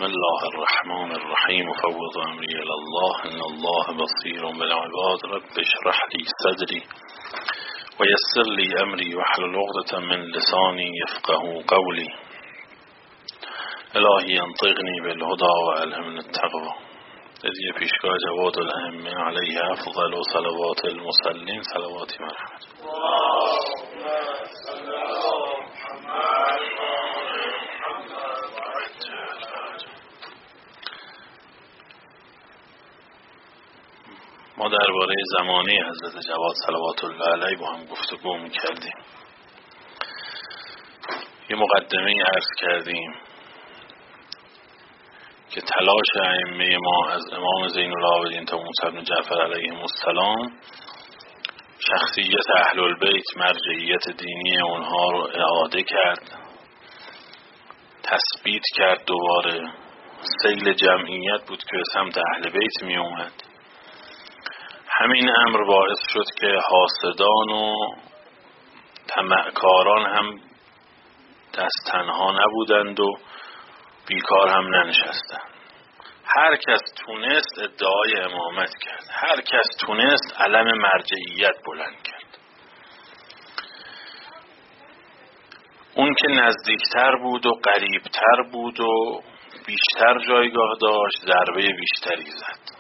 بسم الله الرحمن الرحیم فوض امری الی الله ان الله بصیر بالعباد رب اشرح لی صدری و یسر لی امری واحلل عقدة من لسانی یفقهوا قولی الهی انطقنی بالهدی و الهمنی التقوی. هدیه پیشگاه جواد الائمه علیه افضل و صلوات المصلین صلواتی مرحمت. ما درباره زمانه حضرت جواد صلوات الله علیه با هم گفتگو می‌کردیم. یه مقدمه عرض کردیم که تلاش ائمه ما از امام زین العابدین تا موسی بن جعفر علیهم السلام شخصیت اهل البیت، مرجعیت دینی اونها رو اعاده کرد، تثبیت کرد، دوباره سیل جمعیت بود که سمت اهل بیت می اومد. همین امر باعث شد که حاسدان و طمعکاران هم دست تنها نبودند و بیکار هم ننشستند. هر کس تونست ادعای امامت کرد، هر کس تونست علم مرجعیت بلند کرد. اون که نزدیکتر بود و قریبتر بود و بیشتر جایگاه داشت ضربه بیشتری زد.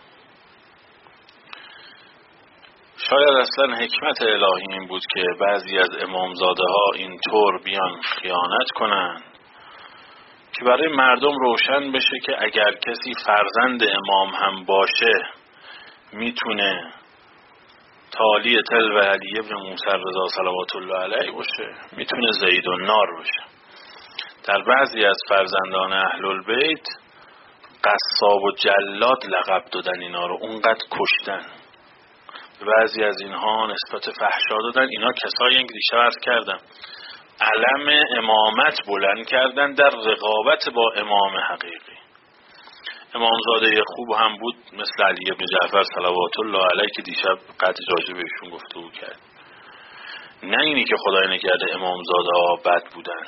شاید اصلا حکمت الهی این بود که بعضی از امامزاده ها اینطور بیان خیانت کنن که برای مردم روشن بشه که اگر کسی فرزند امام هم باشه میتونه تالی تل و علی ابن موسی رضا صلوات الله علیه باشه، میتونه زید النار باشه. در بعضی از فرزندان اهل البیت قصاب و جلاد لقب دادن اینا رو، اونقدر کشتن. بعضی از اینها نسبت فحشا دادن. اینا کسایی که دیشب عرض کردم علم امامت بلند کردن در رقابت با امام حقیقی. امامزاده خوب هم بود مثل علی ابن جعفر صلوات الله علیه که دیشب قطع راجع بهشون گفتگو کرد. نه اینی که خدای نکرده امامزاده ها بد بودن،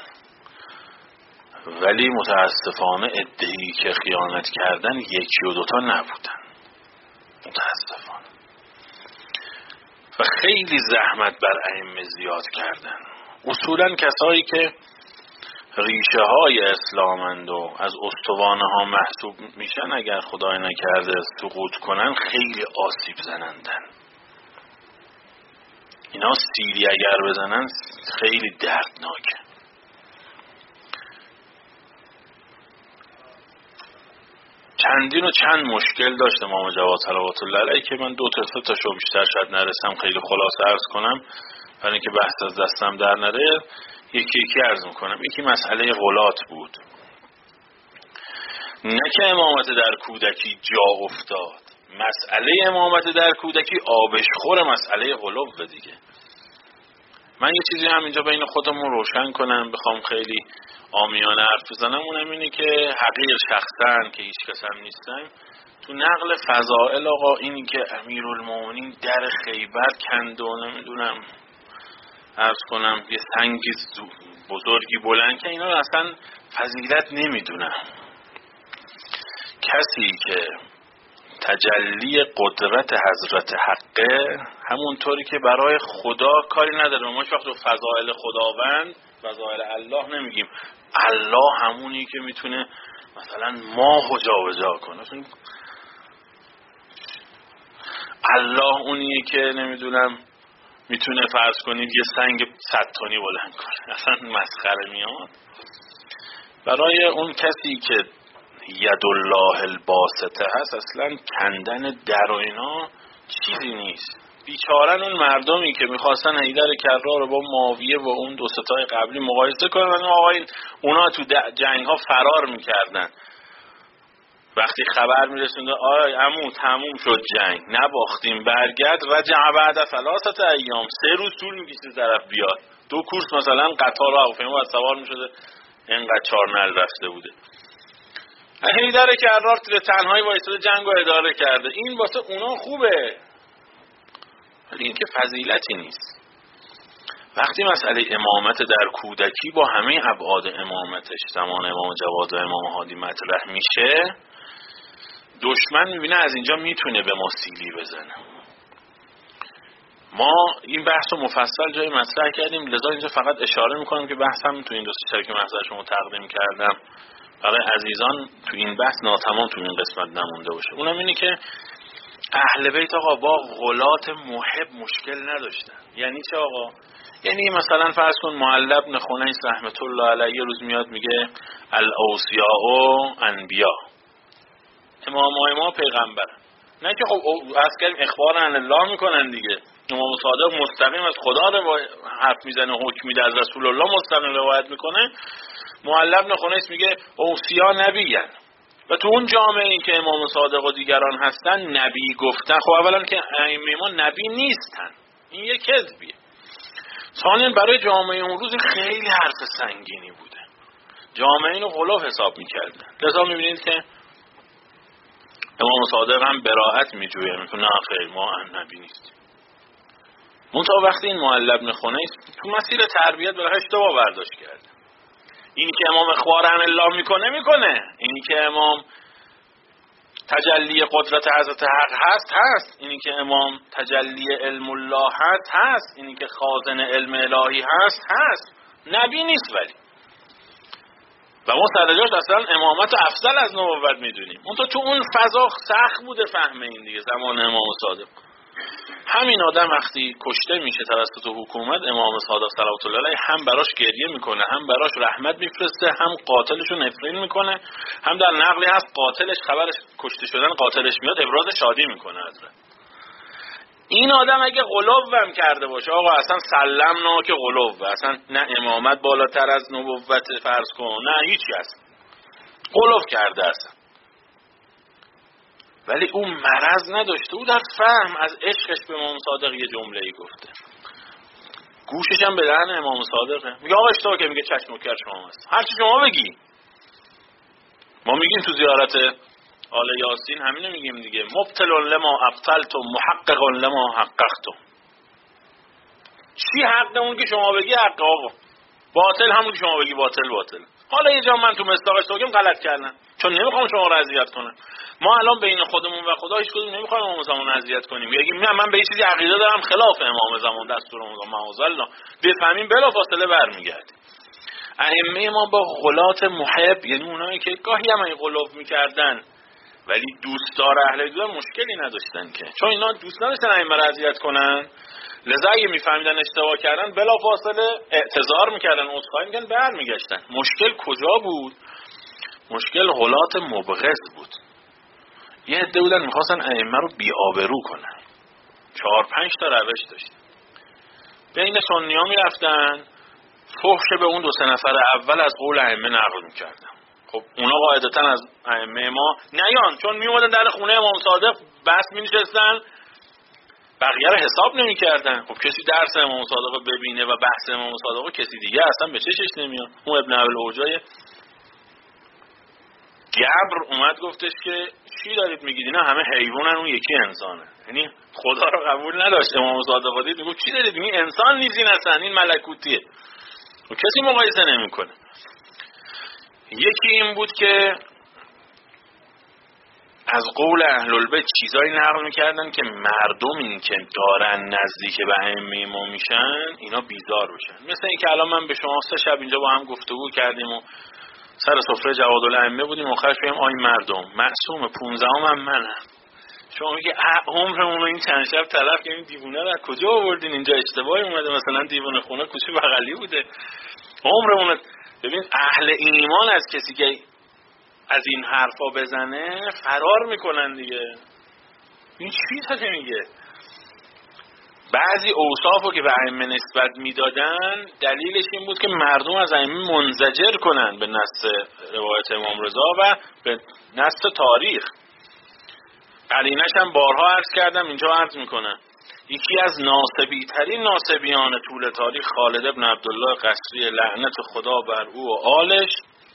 ولی متاسفانه ادعی که خیانت کردن یکی و دوتا نبودن، متاسفانه. و خیلی زحمت بر ائمه زیاد کردن. اصولا کسایی که ریشه های اسلامند و از استوانه ها محسوب میشن اگر خدای نکرده سقوط کنن خیلی آسیب زنندن. اینا سیلی اگر بزنن خیلی دردناکه. چندین و چند مشکل داشت امام جواد صلوات الله علیه که من 2 تا 3 تاشو بیشتر شاید نرسم خیلی خلاصه عرض کنم برای اینکه بحث از دستم در نره. یکی عرض میکنم. یکی مسئله غلات بود، نه که امامت در کودکی جا افتاد. مسئله امامت در کودکی آبشخور مسئله غلو دیگه. من یه چیزی هم اینجا بین خودمون روشن کنم، بخوام خیلی عامیانه حرف بزنم، اونم اینه که حقیر شخصن که هیچ کس هم نیستن تو نقل فضائل آقا اینی که امیرالمومنین در خیبر کند و نمیدونم عرض کنم یه سنگی بزرگی بلند که اینا اصلا فضیلت نمیدونم. کسی که تجلی قدرت حضرت حقه همونطوری که برای خدا کاری نداره. ما وقت تو فضائل خداوند فضائل الله نمیگیم. الله همونی که میتونه مثلا ماهو جابجا کنه. الله اونیه که نمیدونم میتونه فرض کنید یه سنگ 100 تنی بلند کنه. اصلا مسخره میاد. برای اون کسی که ید الله الباسطه هست اصلا کندن در و اینا چیزی نیست. بیچارن اون مردمی که میخواستن حیدر کرار رو با معاویه و اون 2 ستای قبلی مقایسه کنن. اونا تو جنگ ها فرار میکردن. وقتی خبر میرسونده آی عمو تموم شد جنگ، نباختیم، برگرد، رجع بعد 3 ایام، 3 روز طول میکشه طرف بیاد. 2 کورس مثلا قطار و هواپیما باید سوار میشده، اینقدر 4 نل رفته بوده. حیدر کرار تو تنهایی وایساده جنگو اداره کرده. این واسه اونا خوبه، ولی این که فضیلتی نیست. وقتی مسئله امامت در کودکی با همه ابعاد امامتش زمان امام جواد و امام هادی مطرح میشه، دشمن میبینه از اینجا میتونه به ما سیلی بزنه. ما این بحث رو مفصل جای مطرح کردیم، لذا اینجا فقط اشاره میکنم که بحثم تو این دوستی که محضر شما تقدیم کردم برای عزیزان تو این بحث ناتمام تو این قسمت نمونده باشه. اونم اینه که اهل بیت آقا با غلات محب مشکل نداشتن. یعنی چه آقا؟ یعنی مثلا فرض کن معلی بن خنیس رحمت الله علیه یه روز میاد میگه الاوصیاء انبیا، امامای ما پیغمبرن. نه که خب از کلم اخبار عن الله میکنن دیگه. امام صادق مستقیم از خدا رو حرف میزنه، حکم میده، از رسول الله مستقیم روایت میکنه. معلی بن خنیس میگه اوصیا نبیین، و تو اون جامعه این که امام صادق و دیگران هستن نبی گفتن. خب اولا که ائمه ما نبی نیستن، این یه کذبیه. ثانیاً برای جامعه اون روز خیلی حرف سنگینی بوده، جامعه اینو غلاف حساب میکردن. لذا میبینید که امام صادق هم براءت میجویه، میگه نه خیر ما نبی نیستیم. منتها وقتی این معلی بن خنیس تو مسیر تربیت برای اشتباه برداشت کرده. اینی که امام اخبار عن الله میکنه، اینی که امام تجلی قدرت حضرت حق هست، اینی که امام تجلی علم الله هست، اینی که خازن علم الهی هست، نبی نیست. ولی و ما سرجاش اصلا امامت افضل از نبوت میدونیم. اون تو اون فضا سخت بوده فهم این دیگه. زمان امام صادق همین آدم وقتی کشته میشه توسط حکومت، امام صادق صلوات الله علیه هم براش گریه میکنه، هم براش رحمت میفرسته، هم قاتلشو نفرین میکنه، هم در نقلی هست قاتلش خبرش کشته شدن قاتلش میاد ابراز شادی میکنه حضرت. این آدم اگه غلوم کرده باشه آقا اصلا سلمنا که غلو، اصلا نه امامت بالاتر از نبوت فرض کن، نه هیچی، اصلا غلو کرده اصلا. ولی اون مرض نداشته، او در فهم از عشقش به امام صادق یه جمله‌ای گفته، گوشش هم به دهن امام صادقه، میگه آقا اشتباه که، میگه چشم و کر شما هست، هر چی شما بگی. ما میگیم تو زیارت آل یاسین همینو میگیم دیگه، مبطل لما ابطلتم محقق لما حققتم. چی حق اون که شما بگی حق آقا، باطل همون که شما بگی باطل. حالا یه جا من تو مصداقش بگم غلط کردم، چون نمیخوام شما رو اذیت کنم. ما الان بین خودمون و خدا هیچ کدوم نمیخوایم امام زمان اذیت کنیم، بگیم من به یه چیزی عقیده دارم خلاف امام زمان دستورمون معاذالله، بفهمیم بلافاصله برمیگردیم. ائمه ما با غلات محب، یعنی اونایی که گاهی هم این غلوف میکردن ولی دوستدار اهل بیت مشکلی نداشتن که، چون اینا دوست نداشتن ائمه رو اذیت کنن، لذا اگه میفهمیدن اشتباه کردن بلافاصله اعتذار میکردن، عذرخواهی میکردن، برمیگشتن. مشکل کجا بود؟ مشکل غلات مبغض بود. یه عده بودن میخواستن ائمه رو بی‌آبرو کنن، 4-5 تا روش داشتن. بین سنی ها میرفتن فحش به اون 2-3 نفر اول از قول ائمه نقل میکردن. خب اونا قاعدتا از ائمه ما نیان، چون میومدن در خونه امام صادق بس مینشستن، بقیه رو حساب نمیکردن. خب کسی درس امام صادق رو ببینه و بحث امام صادق رو کسی دیگه اصلا به چشش نمیاد. اون ابن ابی العوجای گبر اومد گفتش که چی دارید میگید، اینا همه حیوانن اون یکی انسانه. یعنی خدا رو قبول نداشت. امام صادق دید میگه چی دارید میگید، انسان نیزین هستن، این ملکوتیه. و کسی مقایسه نمیکنه. یکی این بود که از قول اهل البیت چیزایی نقل میکردن که مردم این که دارن نزدیک به ائمه ما میشن اینا بیزار بشن. مثل این که الان من به شما 3 شب اینجا با هم گفتگو کردیم و سر سفره جواد الائمه بودیم، آخرش بگیم آی مردم معصوم 15ام هم منم. شما میگه عمرمون رو این چند شب تلف کردیم، دیوونه رو از کجا آوردین اینجا، اشتباهی اومده، مثلا دیوونه خونه کوچه بغلی بوده. عمرمون. ببین اهل ایمان از کسی که از این حرفا بزنه فرار میکنن دیگه. این چی داره میگه؟ بعضی اوصافو که به ائمه نسبت میدادن دلیلش این بود که مردم از ائمه منزجر کنن به نص روایت امام رضا و به نص تاریخ. قرینش هم بارها عرض کردم، اینجا عرض میکنم. یکی از ناصبی ترین ناصبیان طول تاریخ خالد ابن عبدالله قصری لعنت خدا بر او و آلش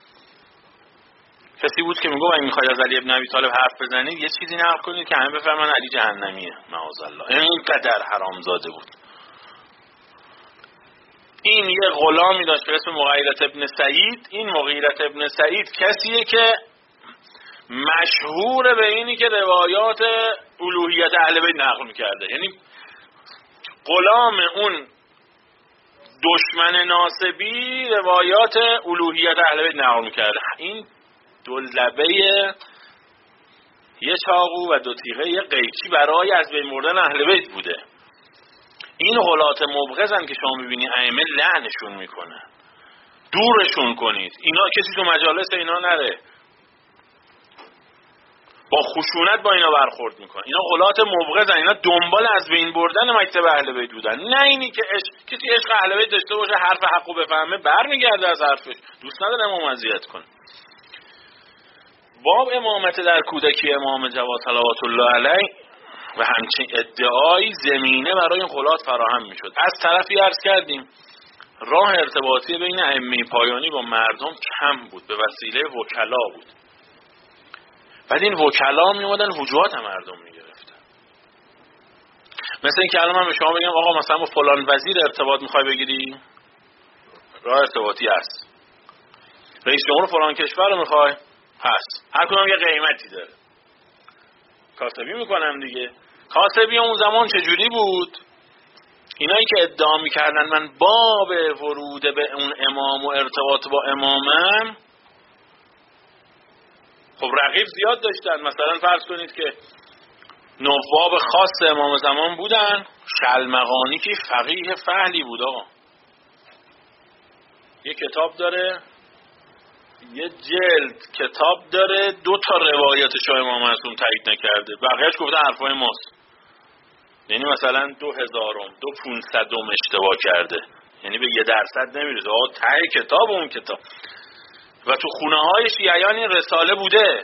کسی بود که میگه اگه میخواید از علی ابن ابی طالب حرف بزنید یه چیزی نقل کنید که همه بفهمن علی جهنمیه معاذ الله. اینقدر حرامزاده بود. این یه غلامی داشت به اسم مغیرة ابن سعید. این مغیرة ابن سعید کسیه که مشهور به اینی که روایات الوهیت اهل بیت نقل میکرده، یعنی غلام اون دشمن ناصبی روایات الوهیت اهل بیت نقل میکرده. این دو لبه یه چاقو و دو تیغه یه قیچی برای از بین بردن اهل بیت بوده. این غلات مبغضن که شما میبینی ائمه لعنشون میکنن، دورشون کنید، اینا کسی تو مجالس اینا نره، با خشونت با اینا برخورد میکنن. اینا غلات مبغضن، اینا دنبال از بین بردن مکتب اهل بیت بودن، نه اینی که کسی عشق اهل بیت داشته باشه حرف حقو بفهمه برمیگرده از حرفش، دوست نداره امام اذیت کنه. باب امامت در کودکی امام جواد صلوات الله علیه و همچین ادعایی زمینه برای این غلات فراهم میشد. از طرفی عرض کردیم راه ارتباطی بین ائمه پایانی با مردم کم بود، به وسیله وکلا بود. بعد این وکلا می اومدن وجوهات مردم میگرفتن. مثلا اینکه الان من به شما بگم آقا مثلا با فلان وزیر ارتباط میخوای بگیری، راه ارتباطی هست. رئیس جمهور فلان کشور رو میخوای، هست. هر کدوم یه قیمتی داره. کاسبی میکنم دیگه. کاسبی اون زمان چجوری بود؟ اینایی که ادعا میکردن من باب ورود به اون امام و ارتباط با امامم، خب رقیب زیاد داشتن. مثلا فرض کنید که نواب خاص امام زمان بودن، شلمغانی که فقیه فهلی بود آقا، یه کتاب داره، یه جلد کتاب داره، 2 تا روایتش امام معصوم تایید نکرده، بقیه‌اش گفته حرفای ماست. یعنی مثلا 2000م 2500م اشتباه کرده، یعنی به 1% نمیرسه. آقا ته کتاب اون کتاب. و تو خونه های شیعیان این رساله بوده.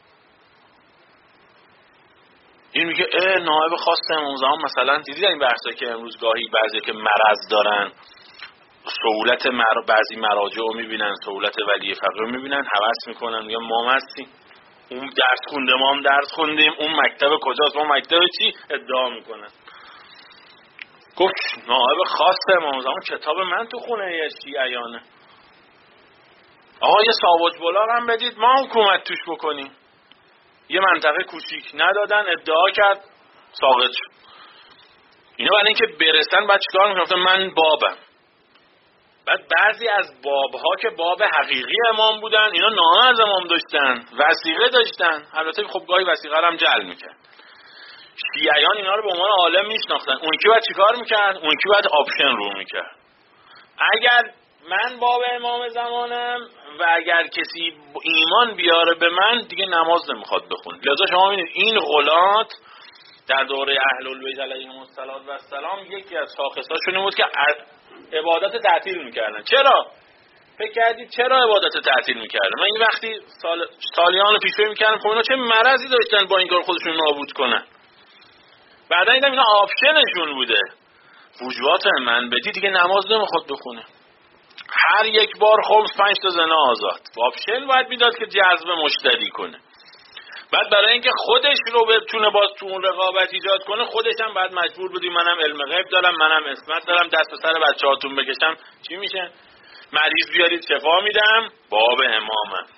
این میگه نائب خاص امام زمان مثلا، دیدید این بحثایی که امروز گاهی بعضی که مرض دارن سهولت بعضی مراجع رو میبینن، سهولت ولی فقیه رو میبینن، هوس میکنن، میگن ما هستیم، اون درس خونده، ما هم درس خوندیم، اون مکتب کجاست، ما مکتب چی، ادعا میکنن. گفت نائب خاص امام زمان کتاب من تو خونه شیعیانه. آقا یه ساوج بلار هم بدید ما حکومت توش بکنیم. یه منطقه کوچیک ندادن، ادعا کرد، ساقط شد. اینا برای اینکه برسن بعد چیکار میکنن؟ من بابم. بعد بعضی از بابها که باب حقیقی امام بودن، اینا نامه از امام داشتن، وثیقه داشتن. البته خب گاهی وثیقه رو هم جعل میکرد. شیعیان اینا رو به عنوان عالم میشناختن. اون کی بعد چیکار میکرد؟ اون کی بعد آپشن رو میکرد. اگر من باب امام زمانم و اگر کسی ایمان بیاره به من، دیگه نماز نمیخواد بخونه. لذا شما ببینید این غلات در دوره اهل البیت علیهم السلام یکی از شاخصاشون بود که عبادت تعطیل میکردن. چرا؟ فکر کردید چرا عبادت تعطیل میکردن؟ من این وقتی سالیان پیشوی میکردم خب اینا چه مرضی داشتن با این کار خودشون نابود کنن. بعدا دیدم اینا آپشنشون بوده. وجوهات من بدی دیگه نماز نمیخواد بخونه. هر یک بار خمس 5 تا زنا آزاد. آپشن باید میداد که جذب مشتری کنه. بعد برای اینکه خودش رو بتونه باز تو اون رقابت ایجاد کنه، خودش هم بعد مجبور بودی منم علم غیب دارم، منم عصمت دارم، دست به سر بچه‌هاتون بکشم. چی میشه؟ مریض بیارید شفا میدم، باب امامم.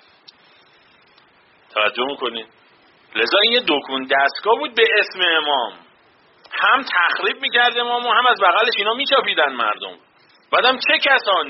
توجه میکنید؟ لذا این یه دکون دستگاه بود به اسم امام. هم تخریب میکرد امامو، هم از بغلش اینا میچاپیدن مردم. بعدم چه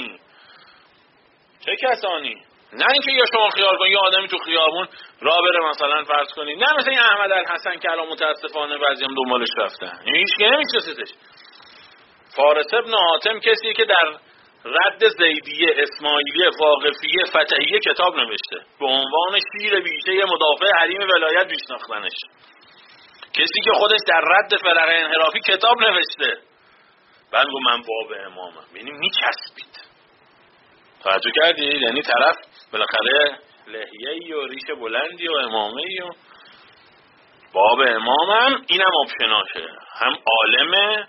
کسانی؟ نه اینکه یا شما خیال کن یا آدمی تو خیابون راه بره مثلا فرض کنید، نه مثلا این احمد الحسن که الان متاسفانه بعضی هم دنبالش رفتن، این هیچ که نمیشناسیدش. فارس ابن حاتم کسیه که در رد زیدیه، اسماعیلیه، واقفیه، فتحیه کتاب نوشته به عنوان شیر بیشه مدافع حریم ولایت میشناختنش. کسی که خودش در رد فرق انحرافی کتاب نوشته، بعد گفت من باب امامم. یعنی میچسبید. توجه کردید؟ یعنی طرف بالاخره لحیه‌ای و ریش بلندی و امامه‌ای و باب امامم، اینم آپشناشه. هم عالمه.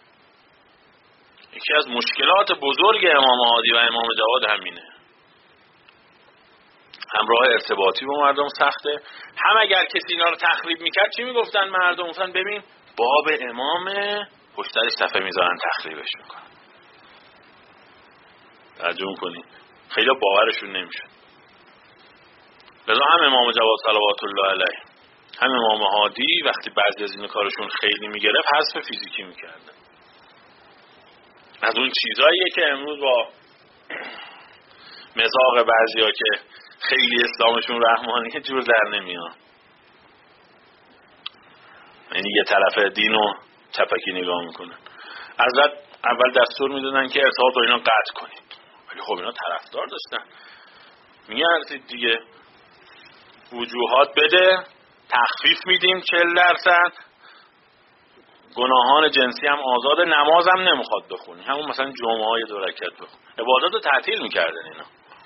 یکی از مشکلات بزرگ امام هادی و امام جواد همینه. هم راه ارتباطی با مردم سخته، هم اگر کسی اینا رو تخریب میکرد چی میگفتن مردم؟ گفتن ببین باب امامه، پشترش صفحه میذارن تخریبش میکنن. توجه کنید خیلی باورشون نمیشد. لذا هم امام جواد صلوات الله علیه هم امام هادی وقتی بعضی از این کارشون خیلی میگرفت حذف فیزیکی میکردن. از اون چیزاییه که امروز با مزاق بعضیا که خیلی اسلامشون رحمانیه جور در نمیاد. یعنی یه طرف دینو چپکی نگاه میکنن. حضرت اول دستور میدادن که ارتباط با اینا قطع کنید، ولی خب اینا طرفدار داشتن. میارزید دیگه وجوهات بده، تخفیف میدیم 40%، گناهان جنسی هم آزاد، نماز هم نمیخواد بخونی، همون مثلا جمعه های 2 رکعت بخون. عبادات رو تعطیل میکردن اینا.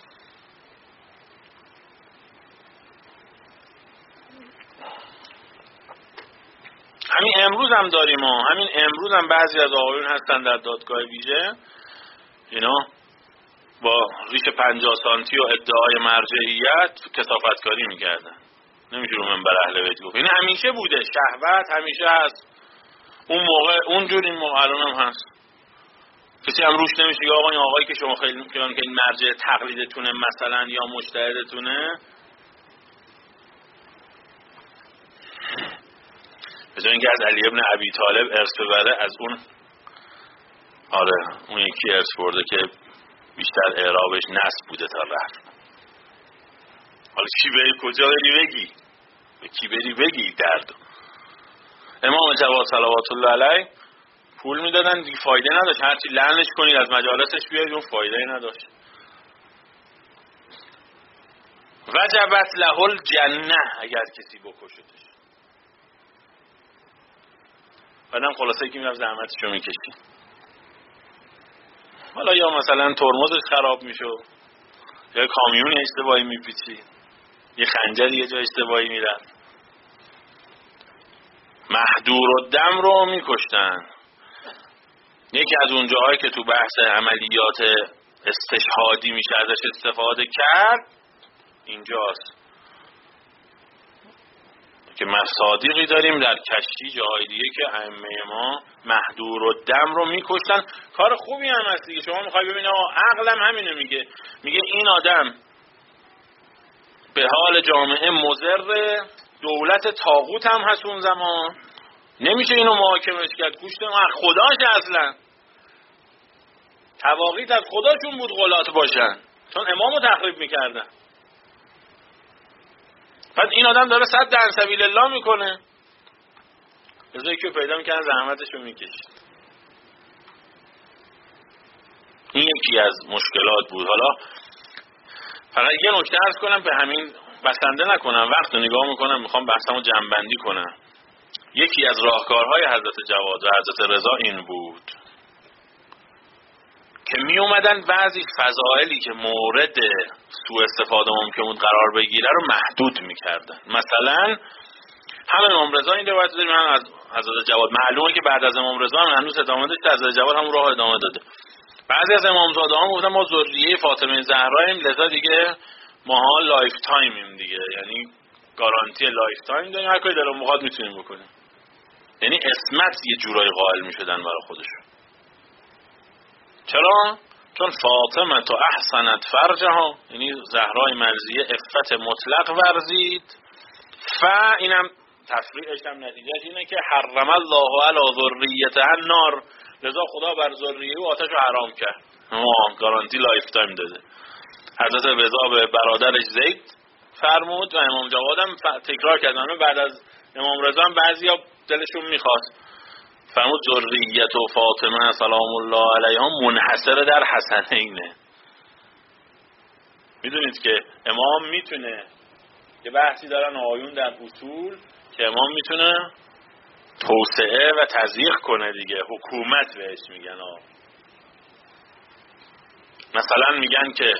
همین امروز هم داریم همین امروز هم بعضی از آقایون هستن در دادگاه ویژه اینا با ریش 50 سانتی و ادعای مرجعیت کثافتکاری میکردن. نمیشه رو منبر اهل بیت گفت. این همیشه بوده، شهوت همیشه هست. اون موقع اونجور این موقع الان هم هست. کسی هم روش نمیشه که آقا این آقایی که شما خیلی میگن که این مرجع تقلیدتونه مثلا یا مجتهدتونه، به جای اینکه از علی ابن ابی طالب ارث ببره از اون اون یکی ارث برده که بیشتر اعرابش نصب بوده تا رفت. حالا چی بری کجا بری بگی؟ به کی بری بگی درد؟ امام جواد صلوات الله علیه پول میدادن دیگه، فایده نداشت. هرچی لعنش کنید از مجالسش بیاید اون فایده نداشت. وجبت له الجنه اگر کسی بکشتش. بعدم خلاصه که میرفت زحمتشو میکشید. حالا یا مثلا ترمزش خراب میشد، یا کامیون اشتباهی میپیچید، یه خنجر یه جا اشتباهی میرفت. محدور الدم رو میکشتن. یکی از اون جاهایی که تو بحث عملیات استشهادی میشه ازش استفاده کرد اینجاست که مصادیقی داریم در کشتی جاهای دیگه که ائمه ما محدور الدم رو میکشتن. کار خوبی هم هست دیگه. شما میخوای ببینید عقلم همینو میگه این آدم به حال جامعه مضر، دولت طاغوت هم هست اون زمان، نمیشه اینو محاکمش کرد. گوشت ما خداش اصلا تواقیت از خداشون بود غلات باشن، چون امامو تخریب میکردن. بعد این آدم داره صد در سبیل الله میکنه، ازایی که پیدا میکنه زحمتشو میکشید. این یکی از مشکلات بود. حالا فقط یه نکته عرض کنم به همین بسنده نکنم، وقت رو نگاه میکنم میخوام بحثمو جمع‌بندی کنم. یکی از راهکارهای حضرت جواد و حضرت رضا این بود که می اومدن بعضی فضائلی که مورد سوء استفاده ممکن بود قرار بگیره رو محدود میکردن. مثلا هم امام رضا این روایت داریم، هم از حضرت جواد. معلومه که بعد از امام رضا هم هنوز ادامه داشت، حضرت جواد هم راه ادامه داده. بعضی از امامزاده ها گفتن ما ذریه فاطمه زهراییم، لذا دیگه ماها لایف تایمیم دیگه، یعنی گارانتی لایف تایم داریم، هر کاری دلمون بخواد میتونیم بکنیم. یعنی اسمت یه جورایی قائل میشدن برای خودشون. چرا؟ چون فاطمه تو احسنت فرجها، یعنی زهرای مرضیه عفت مطلق ورزید. اینم تفریعش هم نتیجهش اینه که حرم الله علی ذریته النار، لذا خدا بر ذریه او آتش رو حرام کرد. گارانتی لایف تایم داده. حضرت رضا به برادرش زید فرمود و امام جواد هم تکرار کردن. بعد از امام رضا هم بعضیا دلشون میخواست، فرمود ذریت و فاطمه سلام الله علیها منحصر در حسنینه. میدونید که امام میتونه، یه بحثی دارن آیون در اصول که امام میتونه توسعه و تضییق کنه دیگه، حکومت بهش میگن. مثلا میگن که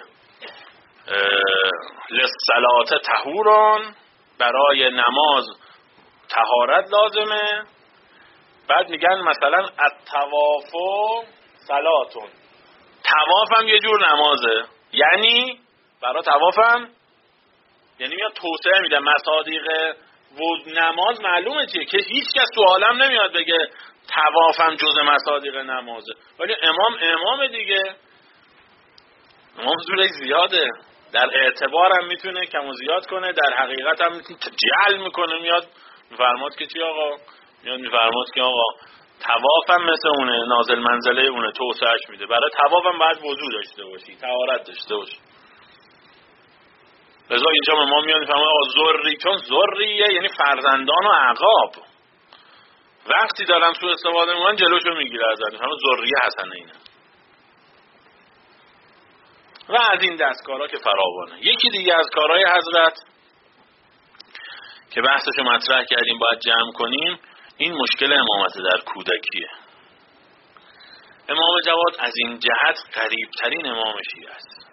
للصلاة طهوران، برای نماز طهارت لازمه. بعد میگن مثلا الطواف صلاتون، طواف هم یه جور نمازه، یعنی برای طواف هم یعنی میاد توسعه میده. مصادیق نماز معلومه چیه که هیچ کس تو عالم نمیاد بگه طواف هم جز مصادیق نمازه، ولی امام دیگه امام زورش زیاده، در اعتبار هم میتونه کم و زیاد کنه، در حقیقت هم میتونه جعل میکنه. میاد میفرماد که چی آقا؟ میاد میفرماد که آقا طواف هم مثل اونه، نازل منزله اونه، توسعهش میده. برای طواف هم باید وضو داشته باشی، طهارت داشته باشی. لذا اینجا ما میاد میفرماد آقا ذری، چون ذریه یعنی فرزندان و اعقاب، وقتی دارن سوء استفاده میکنن جلوشو میگیره ازت، همون ذریه حسنه اینه. و از این دستکارا که فراوانه. یکی دیگه از کارهای حضرت که بحثشو مطرح کردیم باید جمع کنیم، این مشکل امامت در کودکیه. امام جواد از این جهت قریبترین امام شیعه است.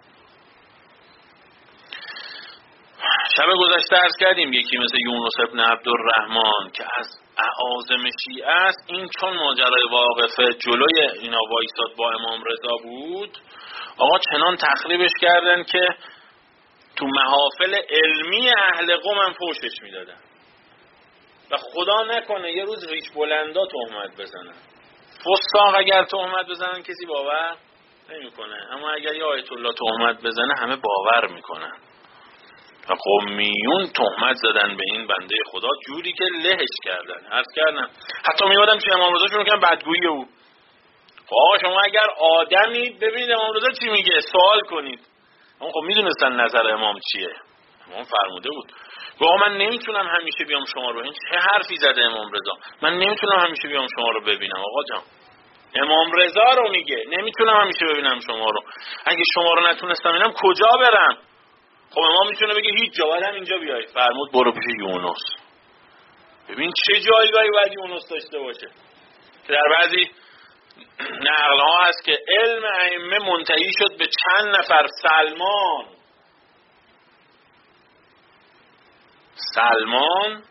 شب گذشته عرض کردیم یکی مثل یونس ابن عبدالرحمن که از اعاظم شیعه است، این چون ماجرای واقفه جلوی اینا وایساد با امام رضا بود، آقا چنان تخریبش کردن که تو محافل علمی اهل قم هم فوشش میدادن و خدا نکنه یه روز ریش بلندا تهمت بزنن. فساق اگر تهمت بزنن کسی باور نمیکنه، اما اگر یه آیت الله تهمت بزنه همه باور میکنن. و قمیون تهمت زدن به این بنده خدا جوری که لهش کردن. عرض کردم حتی میادم که امام رضا شروع کردن بدگویی او. آقا شما اگر آدمید ببینید امام رضا چی میگه، سوال کنید. اما خب میدونستن نظر امام چیه. امام فرموده بود گفت من نمیتونم همیشه بیام شما رو، این چه حرفی زده امام رضا، من نمیتونم همیشه بیام شما رو ببینم. آقا جان امام رضا رو میگه نمیتونم همیشه ببینم شما رو، اگه شما رو نتونستم ببینم کجا برم؟ خب امام میتونه بگه هیچ جا، باید اینجا بیای. فرمود برو پیش یونس. ببین چه جایگاهی باید یونس داشته باشه که در بعضی نقل ها هست که علم ائمه منتهی شد به چند نفر. سلمان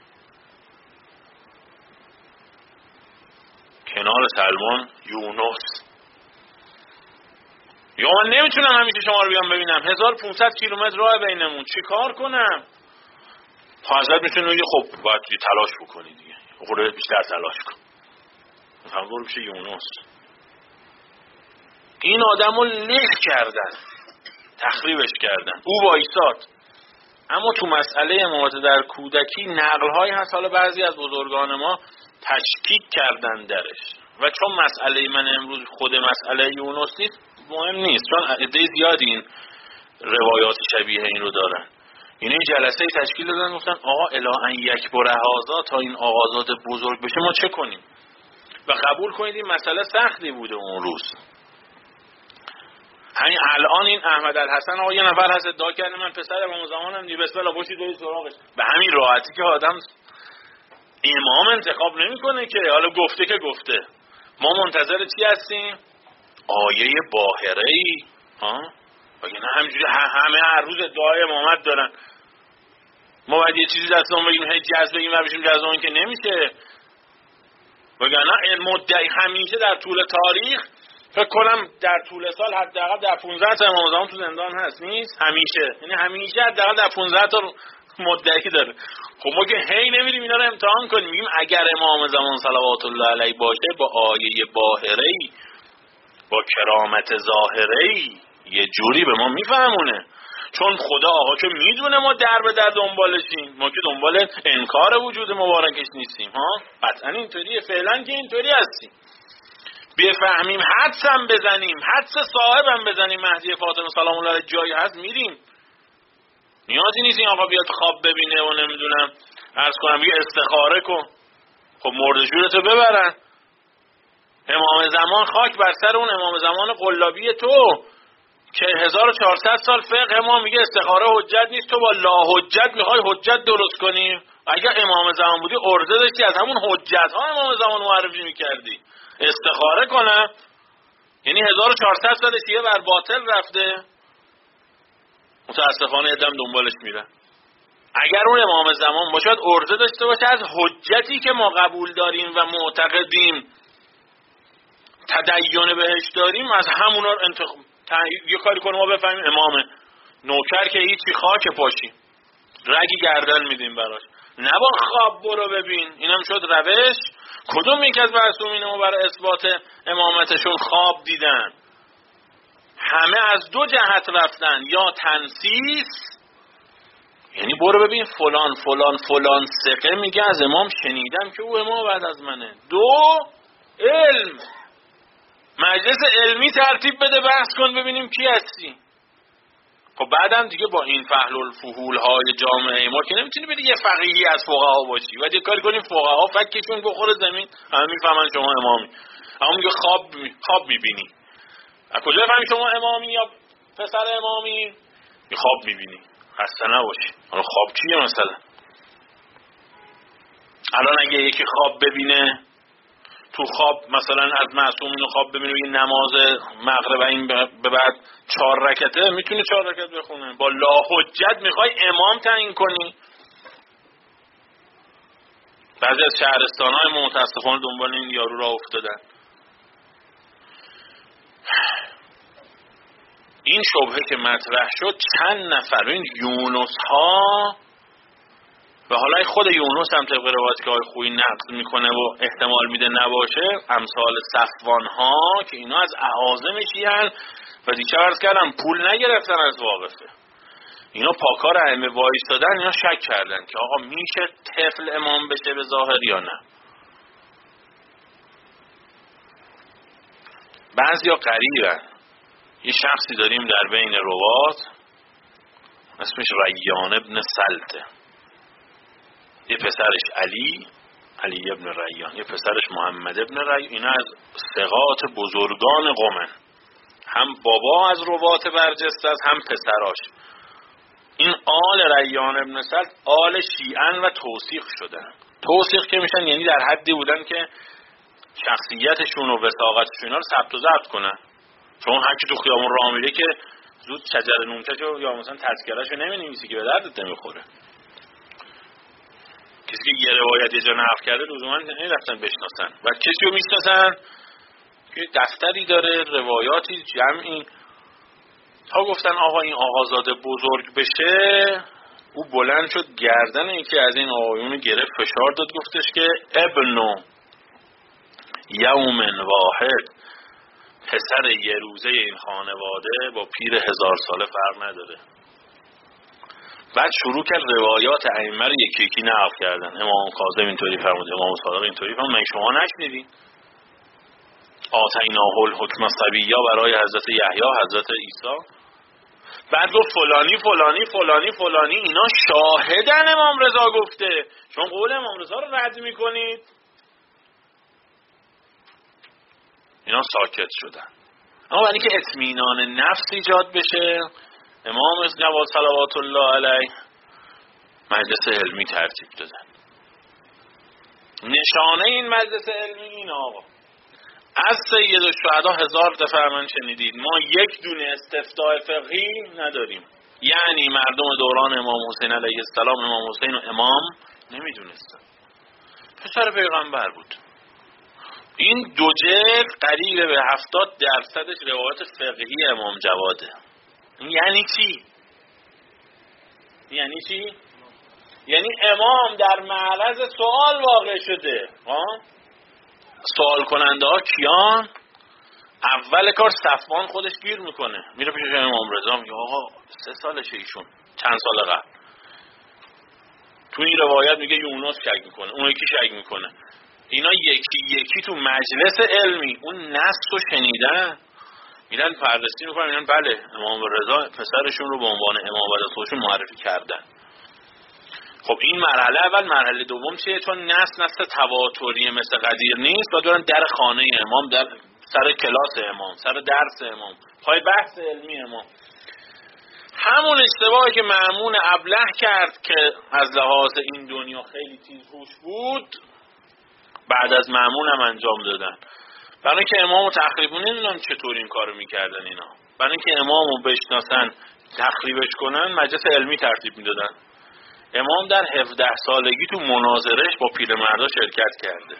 کنار سلمان یونس. یا من نمیتونم همیشه شما رو بیام ببینم، 1500 کیلومتر راه بینمون، چی کار کنم؟ حضرت میتونه بگه خب باید تلاش بکنی دیگه، خورده بیشتر تلاش کن. هم برو پیش یونس. این آدم رو له کردن، تخریبش کردن، او وایساد. اما تو مسئله امامت در کودکی نقل‌هایی هست، حالا بعضی از بزرگان ما تشکیک کردن درش، و چون مسئله من امروز خود مسئله یونس نیست مهم نیست، چون عده زیادی این روایات شبیه این رو دارن. اینه جلسه تشکیل دادن گفتن آقا الی ان یکبر هذا، تا این آقازات بزرگ بشه ما چه کنیم؟ و قبول کنید این مسئله سختی بوده اون روز. همین الان این احمد الحسن آقا یه نفر هست ادعا کرده من پسر امام زمانم دی، بسم الله باشید برید سراغش. به همین راحتی که آدم امام انتخاب نمیکنه که، حالا گفته که گفته. ما منتظر چی هستیم؟ آیه باهره‌ای. وگرنه همینجوری همه هر روز ادعای امامت دارن، ما باید یه چیزی دستمون بگیم هی جذب بگیم و بشیم جذب اون که نمیشه. وگرنه مدعی همیشه در طول تاریخ، فکر کنم در طول سال حداقل در 15 تا امام زمان تو زندان هست، نیست؟ همیشه، یعنی همیشه حداقل در 15 تا مدعی داره. خب ما که هی نمیریم اینا رو امتحان کنیم، میگیم اگر امام زمان صلوات الله علیه باشه با آیه باهره‌ای، با کرامت ظاهره‌ای، یه جوری به ما میفهمونه. چون خدا آقا که میدونه ما در به در دنبالشیم، ما که دنبال انکار وجود مبارکش نیستیم. قطعا اینطوریه، فعلا که اینطوری هستیم. بفهمیم حدس هم بزنیم، حدس صاحب هم بزنیم مهدی فاطمه سلام الله علیه جایی هست میریم. نیازی نیست این آقا بیاد خواب ببینه و نمیدونم عرض کنم بگه استخاره کن. خب مرد جورتو ببرن. امام زمان خاک بر سر اون امام زمان قلابی تو که 1400 سال فقه ما میگه استخاره حجت نیست، تو با لا حجت میخوای حجت درست کنی. اگر امام زمان بودی ارزه داشتی از همون حجت ها امام زمان معرفی میکردی استخاره کنه. یعنی 1400 سال شیعه بر باطل رفته، متاسفانه ادم دنبالش میره. اگر اون امام زمان باشه ارزه داشته باشه از حجتی که ما قبول داریم و معتقدیم تدین بهش داریم، از همونا یه کاری کنه ما بفهمیم امامه. نوکر که هیچی، خاک پاشی، رگی گردن میدیم براش. نبا خواب برو ببین. اینم شد روش. کدوم یک از معصومین ما برای اثبات امامتشون خواب دیدن؟ همه از دو جهت رفتن، یا تنسیس، یعنی برو ببین فلان فلان فلان ثقه میگه از امام شنیدم که او امام بعد از منه. دو، علم، مجلس علمی ترتیب بده، بحث کن ببینیم کی هستی. خب بعدم دیگه با این فحل الفحول های جامعه ما که نمیتونی بری یه فقیهی از فقها باشی و یه کاری کنیم فقها فکشون بخوره زمین، همه میفهمن شما امامی. اما میگه خواب میبینی. از کجا فهمی شما امامی یا پسر امامی؟ خواب میبینی، خسته نباشی. حالا خواب چیه مثلا؟ الان اگه یکی خواب ببینه، تو خواب مثلا از معصومین خواب ببینه یه نماز مغرب این به بعد 4 رکعته، میتونه 4 رکعت بخونه. با لا حجت میخوای امام تعیین کنی؟ بعضی از شهرستان‌های متاسفانه دنبال این یارو را افتادن. این شبهه که مطرح شد، چند نفر این یونس ها، و حالا خود یونس هم طبق روایتی که آقای خویی نقد میکنه و احتمال میده نباشه، امثال صفوان ها که اینا از اعاظم شیعه‌اند و دیگه عرض کردم پول نگرفتن از واقفه، اینا پاکار ائمه وایستادن، اینا شک کردن که آقا میشه طفل امام بشه به ظاهر یا نه. بعضیا غریبن. یه شخصی داریم در بین روات اسمش ریان ابن سلطه، یه پسرش علی ابن ریان، یه پسرش محمد ابن ریان. اینا از ثقات بزرگان قومن، هم بابا از روات برجسته است هم پسراش. این آل ریان ابن سلط آل شیعن و توثیق شدن. توثیق که میشن یعنی در حدی بودن که شخصیتشون و وثاقتشون اینا رو ثبت و ضبط کنن، چون هر کی تو خیابون راه میره که زود شجر نونتشو یا مثلا تذکرهشو نمی‌نویسی که به دردت نمیخوره. کسی که یه روایت یه جا نقل کرده لزوما نمی‌رفتن بشناسن، و کسی رو میشناسن که دفتری داره روایاتی جمعی. تا گفتن آقا این آقازاده بزرگ بشه، او بلند شد گردن این که از این آقایون گرفت، فشار داد، گفتش که ابنو یوم واحد، پسر یه روزه این خانواده با پیر 1000 ساله فرق نداره. بعد شروع کرد روایات ائمه رو یکی یکی نقل کردن. امام کاظم اینطوری فرمود، امام صادق اینطوری فرمود. من شما نشنیدین؟ آتیناه الحکم صبیّا برای حضرت یحیی، حضرت عیسی. بعد گفت فلانی فلانی فلانی فلانی، اینا شاهدن امام رضا گفته، چون قول امام رضا رو رد میکنید. اینا ساکت شدن. اما برای اینکه اطمینان نفس ایجاد بشه، امام جواد صلوات الله علیه مجلس علمی ترتیب دادن. نشانه این مجلس علمی این آقا از سید الشهدا 1000 دفعه من شنیدید، ما یک دونه استفتاء فقهی نداریم. یعنی مردم دوران امام حسین علیه السلام امام حسین و امام نمیدونستن. پسر پیغمبر بود. این دو جلد قریب به 70% روایت فقهی امام جواده. یعنی چی؟ یعنی چی؟ یعنی امام در معرض سوال واقع شده. سوال کننده ها کیان؟ اول کار صفوان خودش گیر میکنه، میره پیش امام رضا میگه آقا 3 سالشه ایشون، چند سال قبل. تو این روایت میگه یونس شک میکنه، اون یکی شک میکنه. اینا یکی یکی تو مجلس علمی اون نص رو شنیدن، میرن بررسی میکنن، میگن بله امام رضا پسرشون رو به عنوان امام بعد از خودشون معرفی کردن. خب این مرحله اول. مرحله دوم چیه؟ چون نص تواتری مثل قدیر نیست، باید برن در خانه امام، در سر کلاس امام، سر درس امام، پای بحث علمی امام. همون اشتباهی که مأمون ابله کرد که از لحاظ این دنیا خیلی تیزهوش بود، بعد از مأمون هم انجام دادن. برای اینکه امامو تخریبون، نمیدونم چطور این کارو میکردن اینا. برای اینکه امامو بشناسن تخریبش کنن، مجلس علمی ترتیب میدادن. امام در 17 سالگی تو مناظرش با پیرمردا شرکت کرده.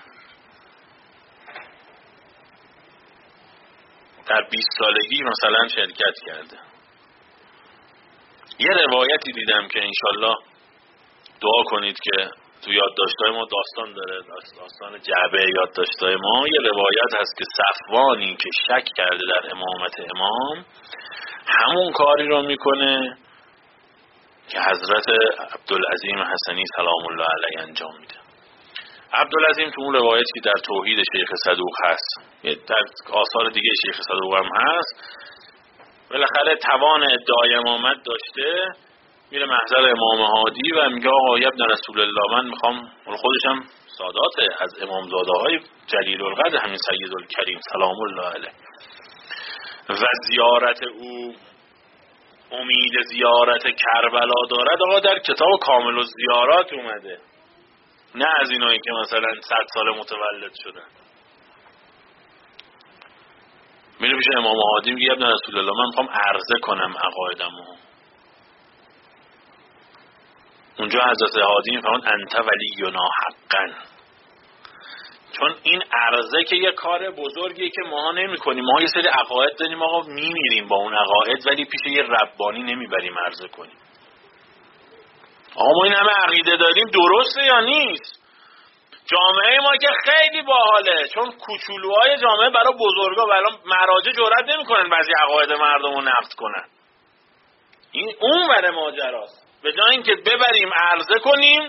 در 20 سالگی مثلا شرکت کرده. یه روایتی دیدم که انشالله دعا کنید که تو یادداشت‌های ما داستان داره، داستان جعبه یادداشت‌های ما یه روایت هست که صفوانی که شک کرده در امامت امام همون کاری رو میکنه که حضرت عبدالعظیم حسنی سلام الله علیه انجام میده. عبدالعظیم تو اون روایتی که در توحید شیخ صدوق هست، در آثار دیگه شیخ صدوق هم هست، بالاخره توان ادعای امامت داشته، میره محضر امام هادی و میگه آقا ابن رسول الله، من میخوام، خودشم سادات از امامزاده های جلیل القدر همین سید الکریم سلام الله علیه و زیارت او امید زیارت کربلا دارد، آقا در کتاب کامل الزیارات اومده، نه از اینایی که مثلا 100 سال متولد شدن. میره پیش امام هادی میگه ابن رسول الله، من میخوام عرضه کنم عقایدمو. اونجا حضرت هادی میفرماند انت ولینا حقا، چون این عرضه که یه کار بزرگیه که ماها نمی کنیم. ما یه سری عقاید داریم آقا، میمیریم با اون عقاید، ولی پیش یه ربانی نمیبریم عرضه کنیم. آقا ما این همه عقیده داریم، درسته یا نیست؟ جامعه ما که خیلی باحاله، چون کوچولوهای جامعه برای بزرگا و الان مراجع جرئت نمیکنن بعضی عقاید مردم رو نقد کنن. این اون ور ماجراست. به جای اینکه ببریم عرضه کنیم،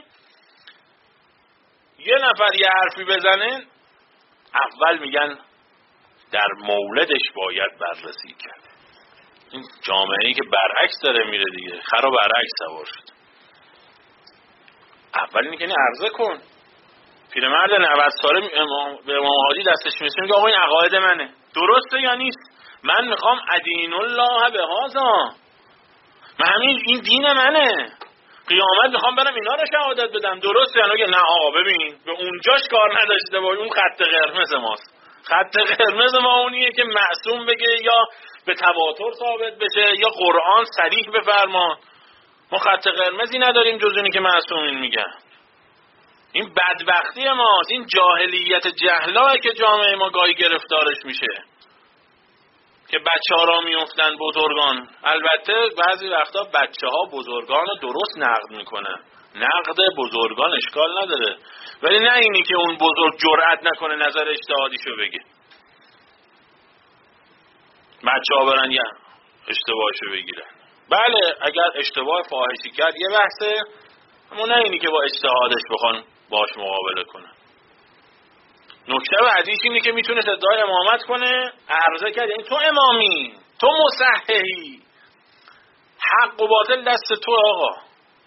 یه نفر یه حرفی بزنه، اول میگن در مولدش باید بررسی کرد. این جامعه‌ای که برعکس داره میره دیگه، خرا برعکس سوار شد. اول میگن عرضه کن. پیرمرد 90 ساله به امام هادی دستش میرسه میگه آقا این عقاید منه، درسته یا نیست؟ من میخوام ادین الله به هذا، من همین این دین منه، قیامت میخوام برم اینا رو شهادت بدم، درسته یا نه؟ نه آقا ببین، به اونجاش کار نداشته باش، اون خط قرمز ماست. خط قرمز ما اونیه که معصوم بگه یا به تواتر ثابت بشه یا قرآن صریح بفرما. ما خط قرمزی نداریم جز اونی که معصومین میگن. این بدبختی ماست، این جاهلیت جهلاه که جامعه ما گاهی گرفتارش میشه که بچه‌ها را میافتن بزرگان. البته بعضی وقتا بچه‌ها بزرگان رو درست نقد میکنن، نقد بزرگان اشکال نداره، ولی نه اینی که اون بزرگ جرئت نکنه نظر اجتهادیشو بگه، بچه‌ها برن یا اشتباهشو بگیرن. بله اگر اشتباه فاحشی کرد یه بحثه، اما نه اینی که با اجتهادش بخوان باش مقابله کنن. نکته بعدیش اینه که میتونه ادعای امامت کنه، عرضه کرد، یعنی تو امامی، تو مصححی، حق و باطل دست تو آقا.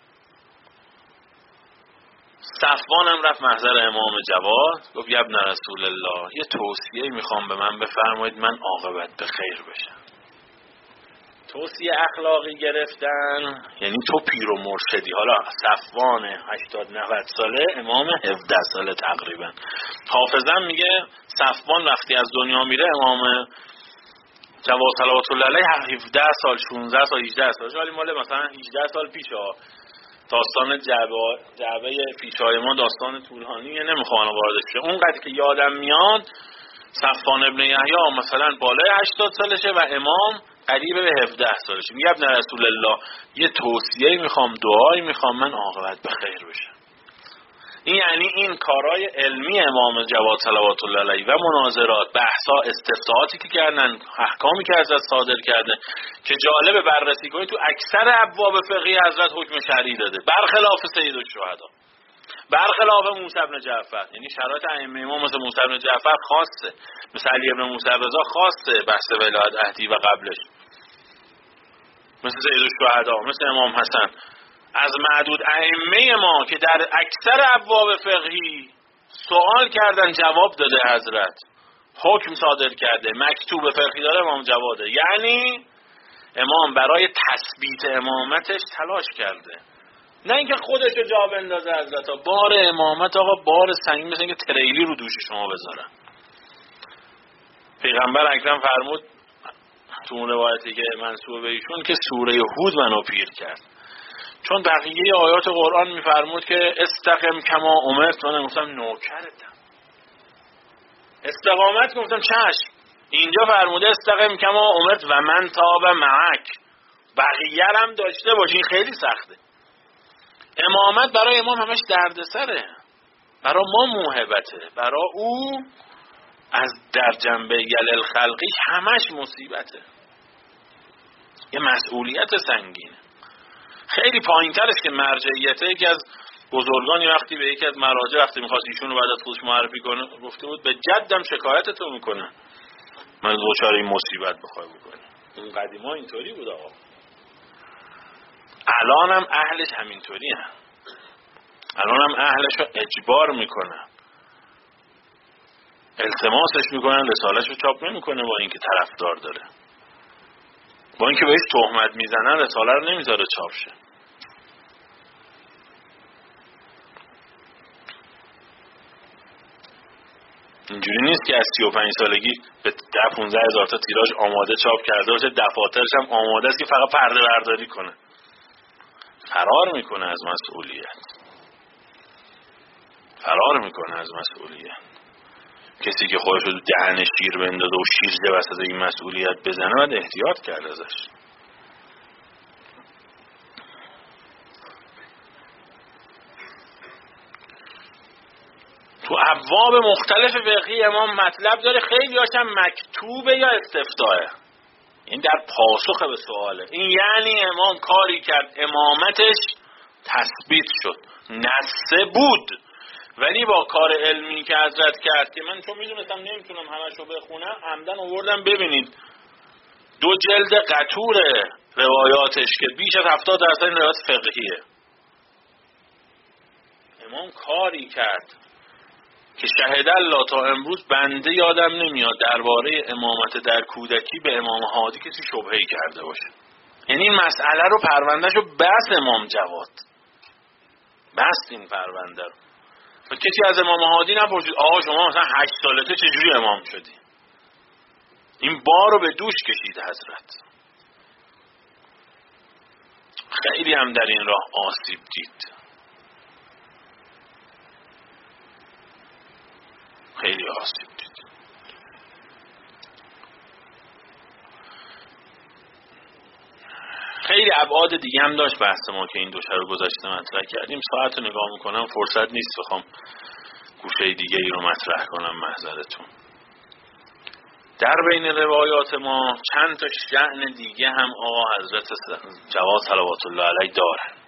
صفوان هم رفت محضر امام جواد، گفت ابن رسول الله، یه توصیه میخوام به من بفرمایید من عاقبت به خیر بشم. توصیه اخلاقی گرفتن یعنی تو پیر و مرشدی. حالا صفوان 80-90 ساله، امام 17 ساله تقریبا. حافظم میگه صفوان وقتی از دنیا میره امام جواد صلوات الله علیه 17 سال 16 سال 18 سال، ولی مال مثلا 18 سال پیش داستان جعبه پیشای ما داستان طولانیه، نمیخوام واردش بشم. اونقدر که یادم میاد صفوان ابن یحیی مثلا بالای 80 سالشه و امام قریب به 17 سالشه. میگه ابن رسول الله یه توصیه میخوام، دعایی میخوام، من عاقبت به خیر بشم. این یعنی این کارهای علمی امام جواد صلوات الله علیه و مناظرات، بحثا، استفتاحاتی که کردن، احکامی که حضرت صادر کرده که جالب بررسی کنید، تو اکثر ابواب فقهی حضرت حکم شرعی داده، برخلاف سید الشهدا، برخلاف موسی بن جعفر. یعنی شرایط ائمه ما مثل موسی بن جعفر خاصه، مثل علی بن موسی رضا خاصه، بحث ولایت عهدی و قبلش، مثل سید الشهدا، مثل امام حسن. از معدود ائمه ما که در اکثر ابواب فقهی سوال کردن جواب داده حضرت، حکم صادر کرده، مکتوب فقهی داره امام جواده. یعنی امام برای تثبیت امامتش تلاش کرده، نه اینکه خودش رو جا بندازه حضرت. بار امامت آقا بار سنگین، مثل اینکه تریلی رو دوش شما بذارن. پیغمبر اکرم فرمود تو اون روایتی که منسوب به ایشون که سوره هود منو پیر کرد، چون بقیه آیات قرآن میفرمود که استقم کما امرت، من گفتم نوکرتم، استقامت گفتم چشم. اینجا فرموده استقم کما امرت و من تاب معک، بقیه هم داشته باشین، خیلی سخته. امامت برای امام همش دردسره، برای ما موهبته، برای او از در جنبه یل خلقیش همش مصیبته، یه مسئولیت سنگینه. خیلی پایین‌ترش که مرجعیته. یکی از بزرگانی وقتی به یکی از مراجع وقتی می‌خواست ایشونو بعد از خودش معرفی کنه گفته بود به جدم شکایتتو میکنه من دچار این مصیبت بخوای بکنی. اون قدیما اینطوری بود آقا. الانم اهلش همینطوری هست. الانم اهلشو اجبار میکنن، التماسش میکنن، رسالهشو چاپ نمیکنه با اینکه طرفدار داره، با اینکه بهش تهمت میزنن رساله رو نمیذاره چاپ شه. اینجوری نیست که از 35 سالگی به 10-15 هزار تا تیراژ آماده چاپ کرده باشه، دفاترش هم آماده است که فقط پرده برداری کنه. فرار میکنه از مسئولیت، فرار میکنه از مسئولیت. کسی که خودش رو دهن شیر بندازه و شیرجه وسط این مسئولیت بزنه باید احتیاط کرد ازش. تو ابواب مختلف فقهی امام مطلب داره، خیلی هاشم مکتوبه یا استفتاءه. این در پاسخ به سواله. این یعنی امام کاری کرد امامتش تثبیت شد، نصه بود، ولی با کار علمی که حضرت کرد که من چون میدونستم نمیتونم همشو بخونم عمدن آوردم ببینید 2 جلد قطور روایاتش که بیش از 70% این روایات فقهیه. امام کاری کرد که شهد الله تا امروز بنده یادم نمیاد درباره امامت در کودکی به امام هادی کسی شبهه‌ای کرده باشه. یعنی این مسئله رو پروندهشو بس امام جواد بس این پرونده رو و کسی از امام هادی نپرسید آقا شما مثلا 8 سالته چجوری امام شدی؟ این بار رو به دوش کشید حضرت. خیلی هم در این راه آسیب دید، خیلی آسیب دید. خیلی ابعاد دیگه هم داشت بحث ما که این دو شب گذشته مطرح کردیم. ساعت رو نگاه میکنم فرصت نیست بخوام گوشه دیگه ای رو مطرح کنم محضرتون. در بین روایات ما چند تا شأن دیگه هم آقا حضرت جواد صلوات الله علیه دارن.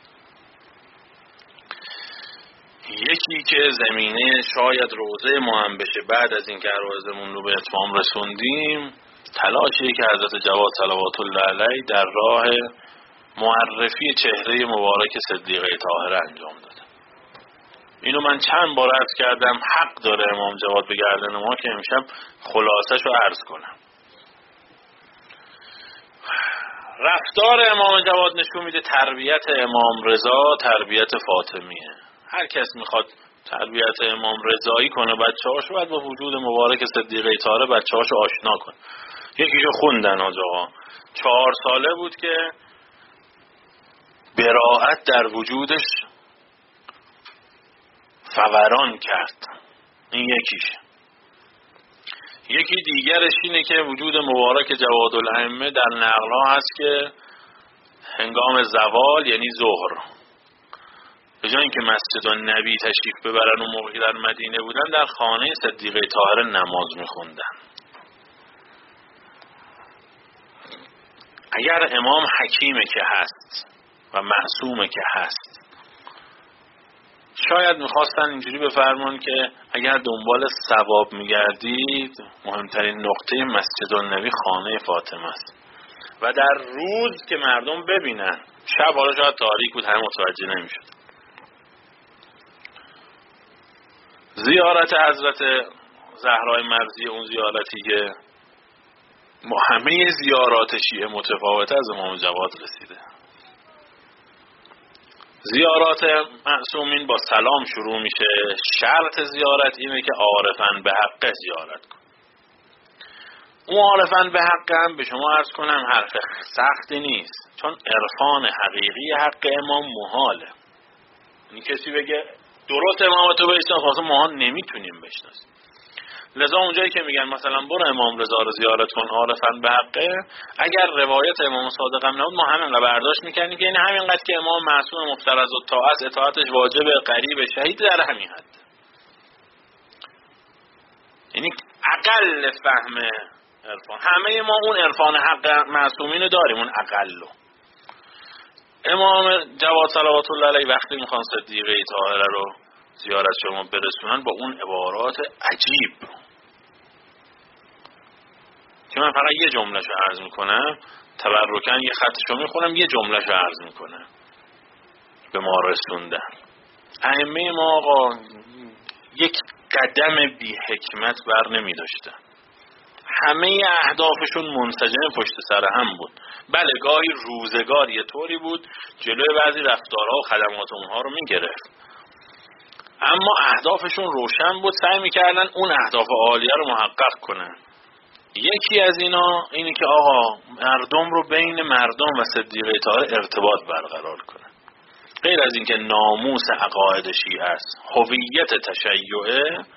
یکی که زمینه شاید روزه ما هم بشه بعد از اینکه روزمون رو به اتمام رسوندیم، تلاشی که حضرت جواد صلوات الله علیه در راه معرفی چهره مبارک صدیقه طاهره انجام داده. اینو من چند بار عرض کردم، حق داره امام جواد به گردن ما که امشب خلاصش رو عرض کنم. رفتار امام جواد نشون میده تربیت امام رضا تربیت فاطمیه. هر کس میخواد تربیت امام رضایی کنه بچه‌هاشو باید با وجود مبارک صدیقه طاهره بچه‌هاشو آشنا کنه. یکیشو خوندن آقا 4 ساله بود که براءت در وجودش فوران کرد. این یکیش. یکی دیگرش اینه که وجود مبارک جواد الائمه در نقل‌ها هست که هنگام زوال یعنی ظهر به جای اینکه مسجد النبی تشریف ببرن و موقعی در مدینه بودن در خانه صدیقه طاهره نماز میخوندن. اگر امام حکیمه که هست و معصومه که هست، شاید میخواستن اینجوری بفرمون که اگر دنبال ثواب میگردید مهمترین نقطه مسجد النبی خانه فاطمه است و در روز که مردم ببینن، شب حالا شاید تاریک بود همه متوجه نمیشد. زیارت حضرت زهرای مرضی، اون زیارتی که همه زیارات شیعه متفاوته، از امام جواد رسیده. زیارات معصومین با سلام شروع میشه. شرط زیارت اینه که عارفن به حق زیارت کن. اون عارفن به حق هم به شما عرض کنم حرف سختی نیست، چون عرفان حقیقی حق امام محاله. یعنی کسی بگه درست امامتو بشناس، واسه ما نمیتونیم بشناسیم. لذا اونجایی که میگن مثلا برو امام رضا رو زیارت کن عارفن به حقه، اگر روایت امام صادق هم نبود ما همینقدر برداشت میکنیم که این همینقدر که امام معصوم مفترض الطاعت اطاعتش واجب، قریب، شهید در همین حد. یعنی اقل فهم عرفان. همه ما اون عرفان حق معصومین رو داریم، اون اقلو. امام جواد صلوات الله علیه وقتی میخوان صدیقه طاهره رو زیارت شما برسونن با اون عبارات عجیب که من فقط یه جمله‌شو عرض میکنم، تبرکاً یه خطشو میخونم، یه جمله‌شو عرض میکنم، به ما رسوندن. ائمه ما آقا یک قدم بی حکمت بر نمی داشتن. همه اهدافشون منسجم پشت سر هم بود. بله گاهی روزگار یه طوری بود جلوی بعضی رفتارها و خدمات اونها رو میگرفت، اما اهدافشون روشن بود، سعی میکردن اون اهداف عالیه رو محقق کنن. یکی از اینا اینه که آقا مردم رو بین مردم و صدیقه طاهره ارتباط برقرار کنن. غیر از اینکه ناموس عقاید شیعه است، هویت تشیعه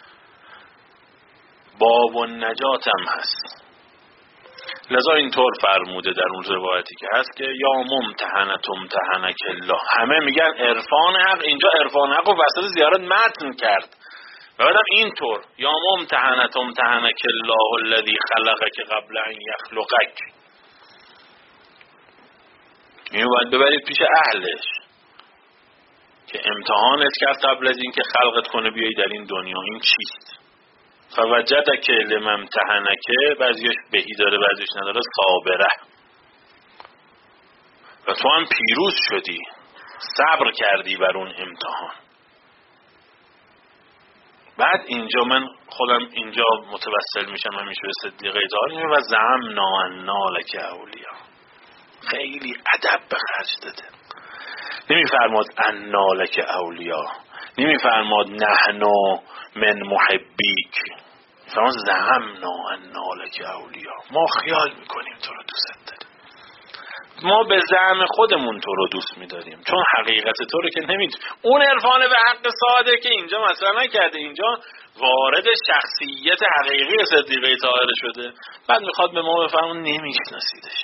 باب النجات هم هست. لذا اینطور فرموده در اون روایتی که هست که یا ممتحنت امتحنک الله. همه میگن عرفان حق، اینجا عرفان حق و وسط زیارت متن کرد و بعدم اینطور یا ممتحنت امتحنک الله الذی خلقک قبل ان یخلقک. اینو باید ببرید پیش اهلش که امتحانت کرد قبل از اینکه خلقت کنه بیایی در این دنیا. این چیست؟ فوجدک لمن امتحنک، بعضیش بهی داره بعضیش نداره، صابره. و تو هم پیروز شدی، صبر کردی بر اون امتحان. بعد اینجا من خودم اینجا متوسل میشم همیشه به صدیقه طاهره و زعمنا انا لک اولیا. خیلی ادب به خرج داده. نمیفرماد انا لک اولیا، نمیفرماد نحنو من محبیک، فرمان زعمنا انا لک اولیا. ما خیال میکنیم تو رو دوست داریم، ما به زعم خودمون تو رو دوست میداریم، چون حقیقت تو رو که نمیدونیم. اون عرفان به حق ساده که اینجا مثلا نکرده، اینجا وارد شخصیت حقیقی صدیقه طاهره شده. بعد میخواد به ما بفرمون نمیشناسیدش.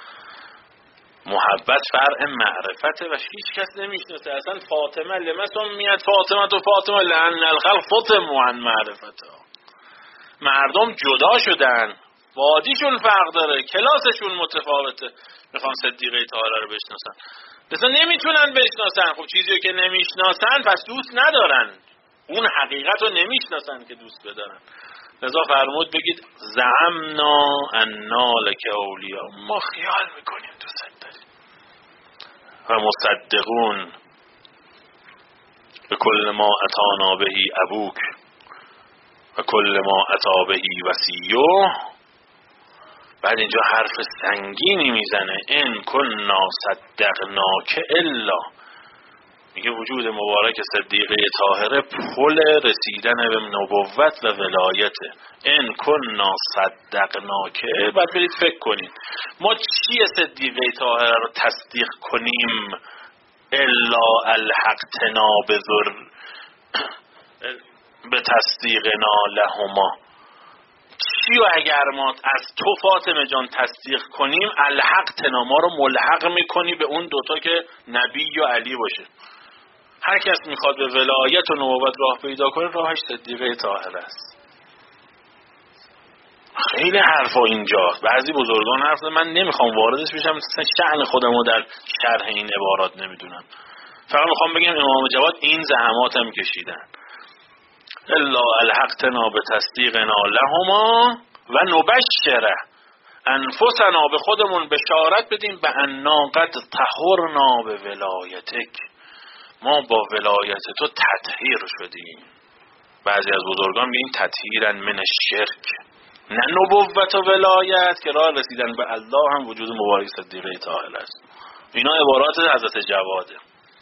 محبت فرع معرفته و هیچ کس نمیشناسه. اصلا فاطمه لما سمیت فاطمه و فاطمه لان الخلق فطموا عن معرفتها. مردم جدا شدن، وادیشون فرق داره، کلاسشون متفاوته، میخوان صدیقه طاهره رو بشناسن. مثلا نمیتونن بشناسن. خب چیزی که نمیشناسن پس دوست ندارن، اون حقیقت رو نمیشناسن که دوست بدارن. لذا فرمود بگید زعمنا انا لک اولیا، ما خیال میکنیم دوست داریم. و مصدقون به کل ما اتانا بهی ابوک و کل ما اتا بهی وصیه. بعد اینجا حرف سنگینی میزنه، ان کنا صدقناک الا. میگه وجود مبارک صدیقه طاهره پل رسیدن به نبوت و ولایته. ان کنا صدقناک. بعد برید فکر کنید ما چیه صدیقه طاهره رو تصدیق کنیم؟ الا الحقتنا به تصدیقنا لهما. چی و اگر ما از تو فاطمه جان تصدیق کنیم، الحقتنا، ما رو ملحق میکنی به اون دوتا که نبی و علی باشه. هر کس میخواد به ولایت و نبوت راه پیدا کنه، راهش صدیقه طاهره است. خیلی حرفا اینجاست. بعضی بزرگان حرف زدن، من نمیخوام واردش بشم، شأن خودمو در شرح این عبارات نمیدونم. فقط میخوام بگم امام جواد این زحمات هم کشیدن. الا الحقتنا به تصدیقنا لهما و نبشره انفسنا، به خودمون بشارت بدیم به انا قد طهرنا به ولایتک، ما با ولایت تو تطهیر شدیم. بعضی از بزرگان میگن تطهیرن من الشرک، نه نبوت و ولایت که راه رسیدن به الله هم وجود مبارک صدیقه طاهره است. اینا عبارات حضرت جواده.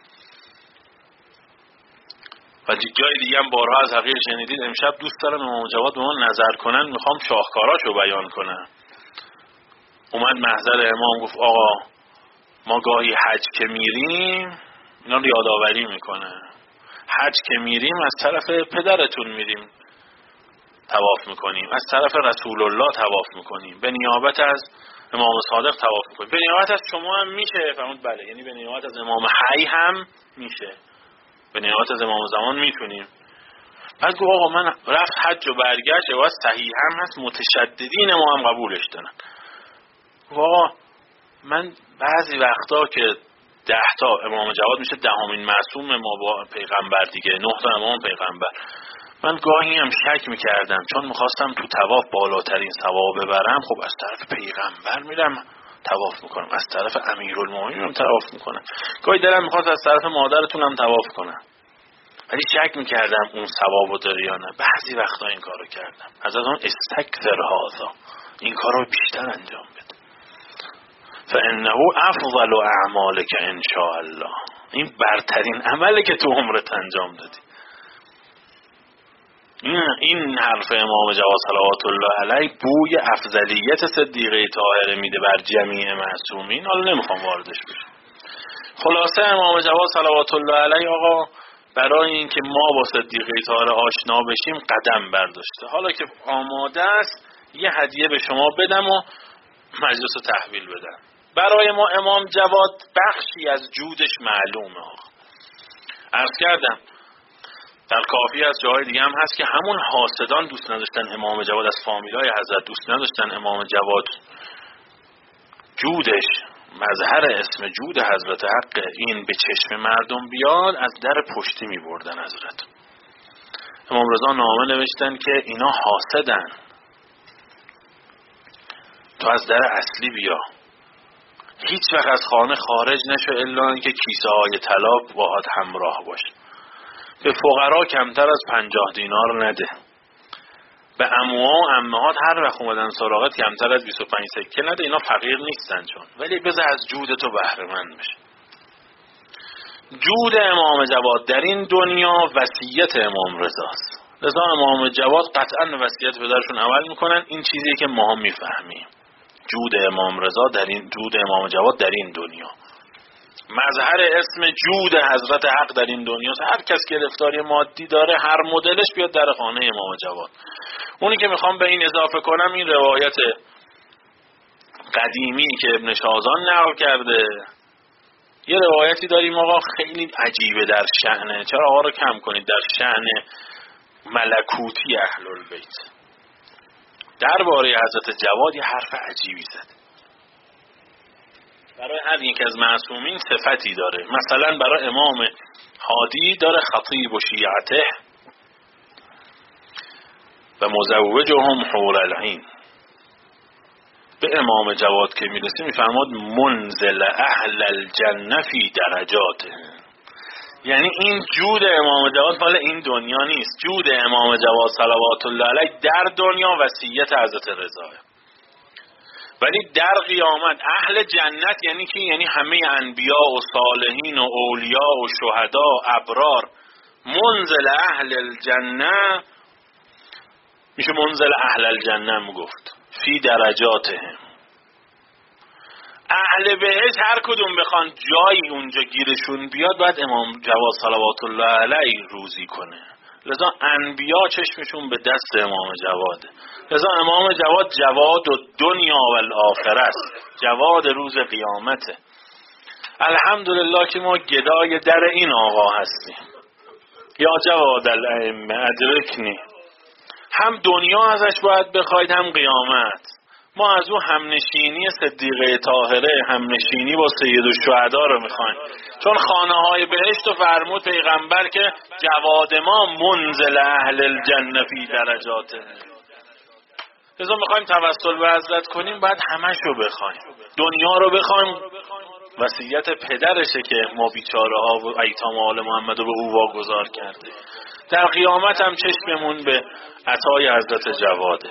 و جای دیگه هم بارها از حقیر شنیدید. امشب دوست دارم امام جواد به ما نظر کنن، میخوام شاهکاراشو بیان کنم. اومد محضر امام گفت آقا ما گاهی حج که میریم، اینا رو یادآوری میکنه، حج که میریم از طرف پدرتون میریم، طواف میکنیم، از طرف رسول الله طواف میکنیم، به نیابت از امام صادق طواف میکنیم، به نیابت از شما هم میشه. فرمود بله، یعنی به نیابت از امام حی هم میشه، به نیابت از امام زمان میتونیم. بعد گفت آقا من رفت حج و برگشت و صحیح هم هست، متشددین ما هم قبولش دارن. آقا من بعضی وقتا که 10 تا امام جواد میشه 10مین معصوم ما با پیغمبر دیگه، 9 تا امام پیغمبر، من گاهی هم شک میکردم چون میخواستم تو طواف بالاترین ثواب ببرم، خب از طرف پیغمبر میرم طواف میکنم، از طرف امیرالمومنین میرم طواف میکنم، گاهی دلم میخواست از طرف مادرتونم طواف کنم، ولی شک میکردم اون ثوابو داره یا نه. بعضی وقتا این کارو کردم، از اون استکثر هذا، این کارو بیشتر انجام بده، فانه افضل اعمالک ان شاء الله، این برترین عمله که تو عمرت انجام دادی. این حرف امام جواد صلوات الله علیه بوی افضلیت صدیقه طاهره میده بر جمیع معصومین. حالا نمیخوام واردش بشم. خلاصه امام جواد صلوات الله علیه آقا برای اینکه ما با صدیقه طاهره آشنا بشیم قدم برداشته. حالا که آماده است یه هدیه به شما بدم و مجلس رو تحویل بدم. برای ما امام جواد بخشی از جودش معلومه. آقا عرض کردم در کافی از جاهای دیگه هم هست که همون حاسدان دوست نداشتن امام جواد، از فامیلای حضرت دوست نداشتن امام جواد جودش، مظهر اسم جود حضرت حق این به چشم مردم بیاد، از در پشتی می بردن حضرت. امام رضا نامه نوشتن که اینا حاسدن، تو از در اصلی بیا، هیچ وقت از خانه خارج نشو الا اینکه کیسه های طلا باهات همراه باشه، به فقرا کمتر از 50 دینار نده، به عموها و عمهات هر وقت اومدن سراغت کمتر از 25 سکه نده، اینا فقیر نیستن چون، ولی بذار از جود تو بهره مند بشه. جود امام جواد در این دنیا وصیت امام رضاست، لذا امام جواد قطعا وصیت پدرشون عمل میکنن. این چیزی که ما هم میفهمیم، جود امام رضا در این، جود امام جواد در این دنیا، مظهر اسم جود حضرت حق در این دنیا. هر کس که گرفتاری مادی داره هر مدلش بیاد در خانه امام جواد. اونی که میخوام به این اضافه کنم این روایت قدیمی که ابن شازان نقل کرده، یه روایتی داریم آقا خیلی عجیبه در شأنه، چرا آقا رو کم کنید، در شأن ملکوتی اهل البیت درباره حضرت جواد یه حرف عجیبی زد. برای هر یک از معصومین صفتی داره، مثلا برای امام هادی داره خطیب و شیعته و مزوجهم حور العین. به امام جواد که میرسه میفرماد منزل اهل الجنه فی درجاته، یعنی این جود امام جواد مال این دنیا نیست، جود امام جواد صلوات الله علیه در دنیا وصیت حضرت رضا، ولی در قیامت اهل جنت یعنی کی؟ یعنی همه انبیا و صالحین و اولیا و شهدا و ابرار. منزل اهل الجنه میشه منزل اهل الجنه میگفت فی درجاتهم. اهل بهشت هر کدوم بخوان جایی اونجا گیرشون بیاد باید امام جواد صلوات الله علیه روزی کنه، لذا انبیا چشمشون به دست امام جواده، لذا امام جواد جواد و دنیا و الاخره است، جواد روز قیامته. الحمدلله که ما گدای در این آقا هستیم. یا جواد الائمه ادرکنی، هم دنیا ازش باید بخواید هم قیامت. ما از او همنشینی صدیقه طاهره، همنشینی با سید الشهدا رو میخوایم، چون خانه های بهشت و فرمود پیغمبر که جواد ما منزل اهل الجنه فی درجاته. لذا میخوایم توسل به حضرت کنیم باید همش رو بخوایم، دنیا رو بخوایم، وصیت پدرشه که ما بیچاره ها و ایتام آل محمد رو به او واگذار کرده، در قیامت هم چشممون به عطای حضرت جواده.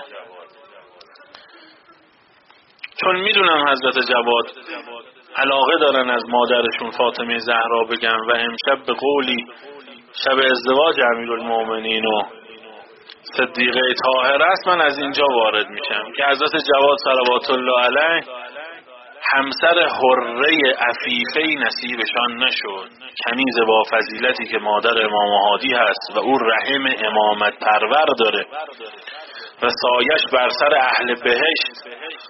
چون میدونم حضرت جواد علاقه دارن از مادرشون فاطمه زهرا بگن و امشب به قولی شب ازدواج امیرالمومنین و صدیقه طاهره است، من از اینجا وارد میشم که حضرت جواد صلوات الله علیه همسر حره عفیفه‌ای نصیبشان نشد، کنیز با فضیلتی که مادر امام هادی هست و او رحم امامت پرور داره. و سایش بر سر اهل بهشت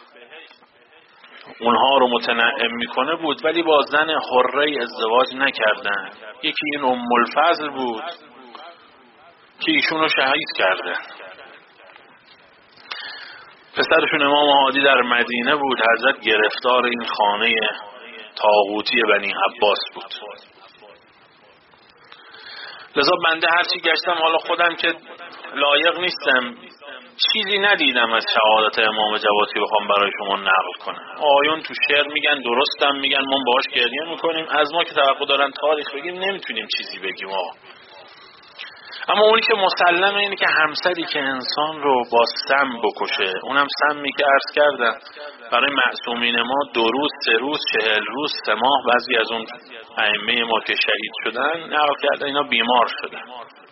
اونها رو متنعم میکنه بود، ولی با زن حره ازدواج نکردن. یکی این ام الفضل بود که ایشون رو شهید کردن. پسرشون امام هادی در مدینه بود. حضرت گرفتار این خانه طاغوتی بنی عباس بود. لذا بنده هرچی گشتم، حالا خودم که لایق نیستم، چیزی ندیدم از شهادت امام جواد که بخوام برای شما نقل کنم. آیون تو شعر میگن، درستم میگن، ما باهاش گریه میکنیم. از ما که توقع دارن تاریخ بگیم نمیتونیم چیزی بگیم آقا. اما اونی که مسلمه اینه که همسری که انسان رو با سم بکشه، اونم سمی که عرض کردم برای معصومین ما 2 روز 3 روز 40 روز 3 ماه، بعضی از اون ائمه ما که شهید شدن نقل کردن اینا بیمار شدن.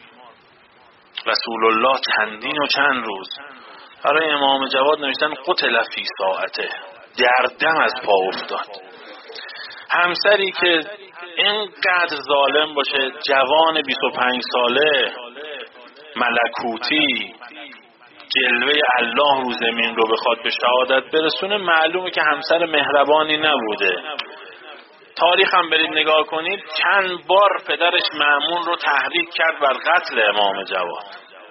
رسول الله چندین و چند روز برای امام جواد نوشتن قتل فی ساعته، دردم از پا افتاد. همسری که اینقدر ظالم باشه، جوان 25 ساله ملکوتی جلوه الله رو زمین رو بخواد به شهادت برسونه، معلومه که همسر مهربانی نبوده. تاریخ هم برید نگاه کنید، چند بار پدرش مأمون رو تحریک کرد بر قتل امام جواد.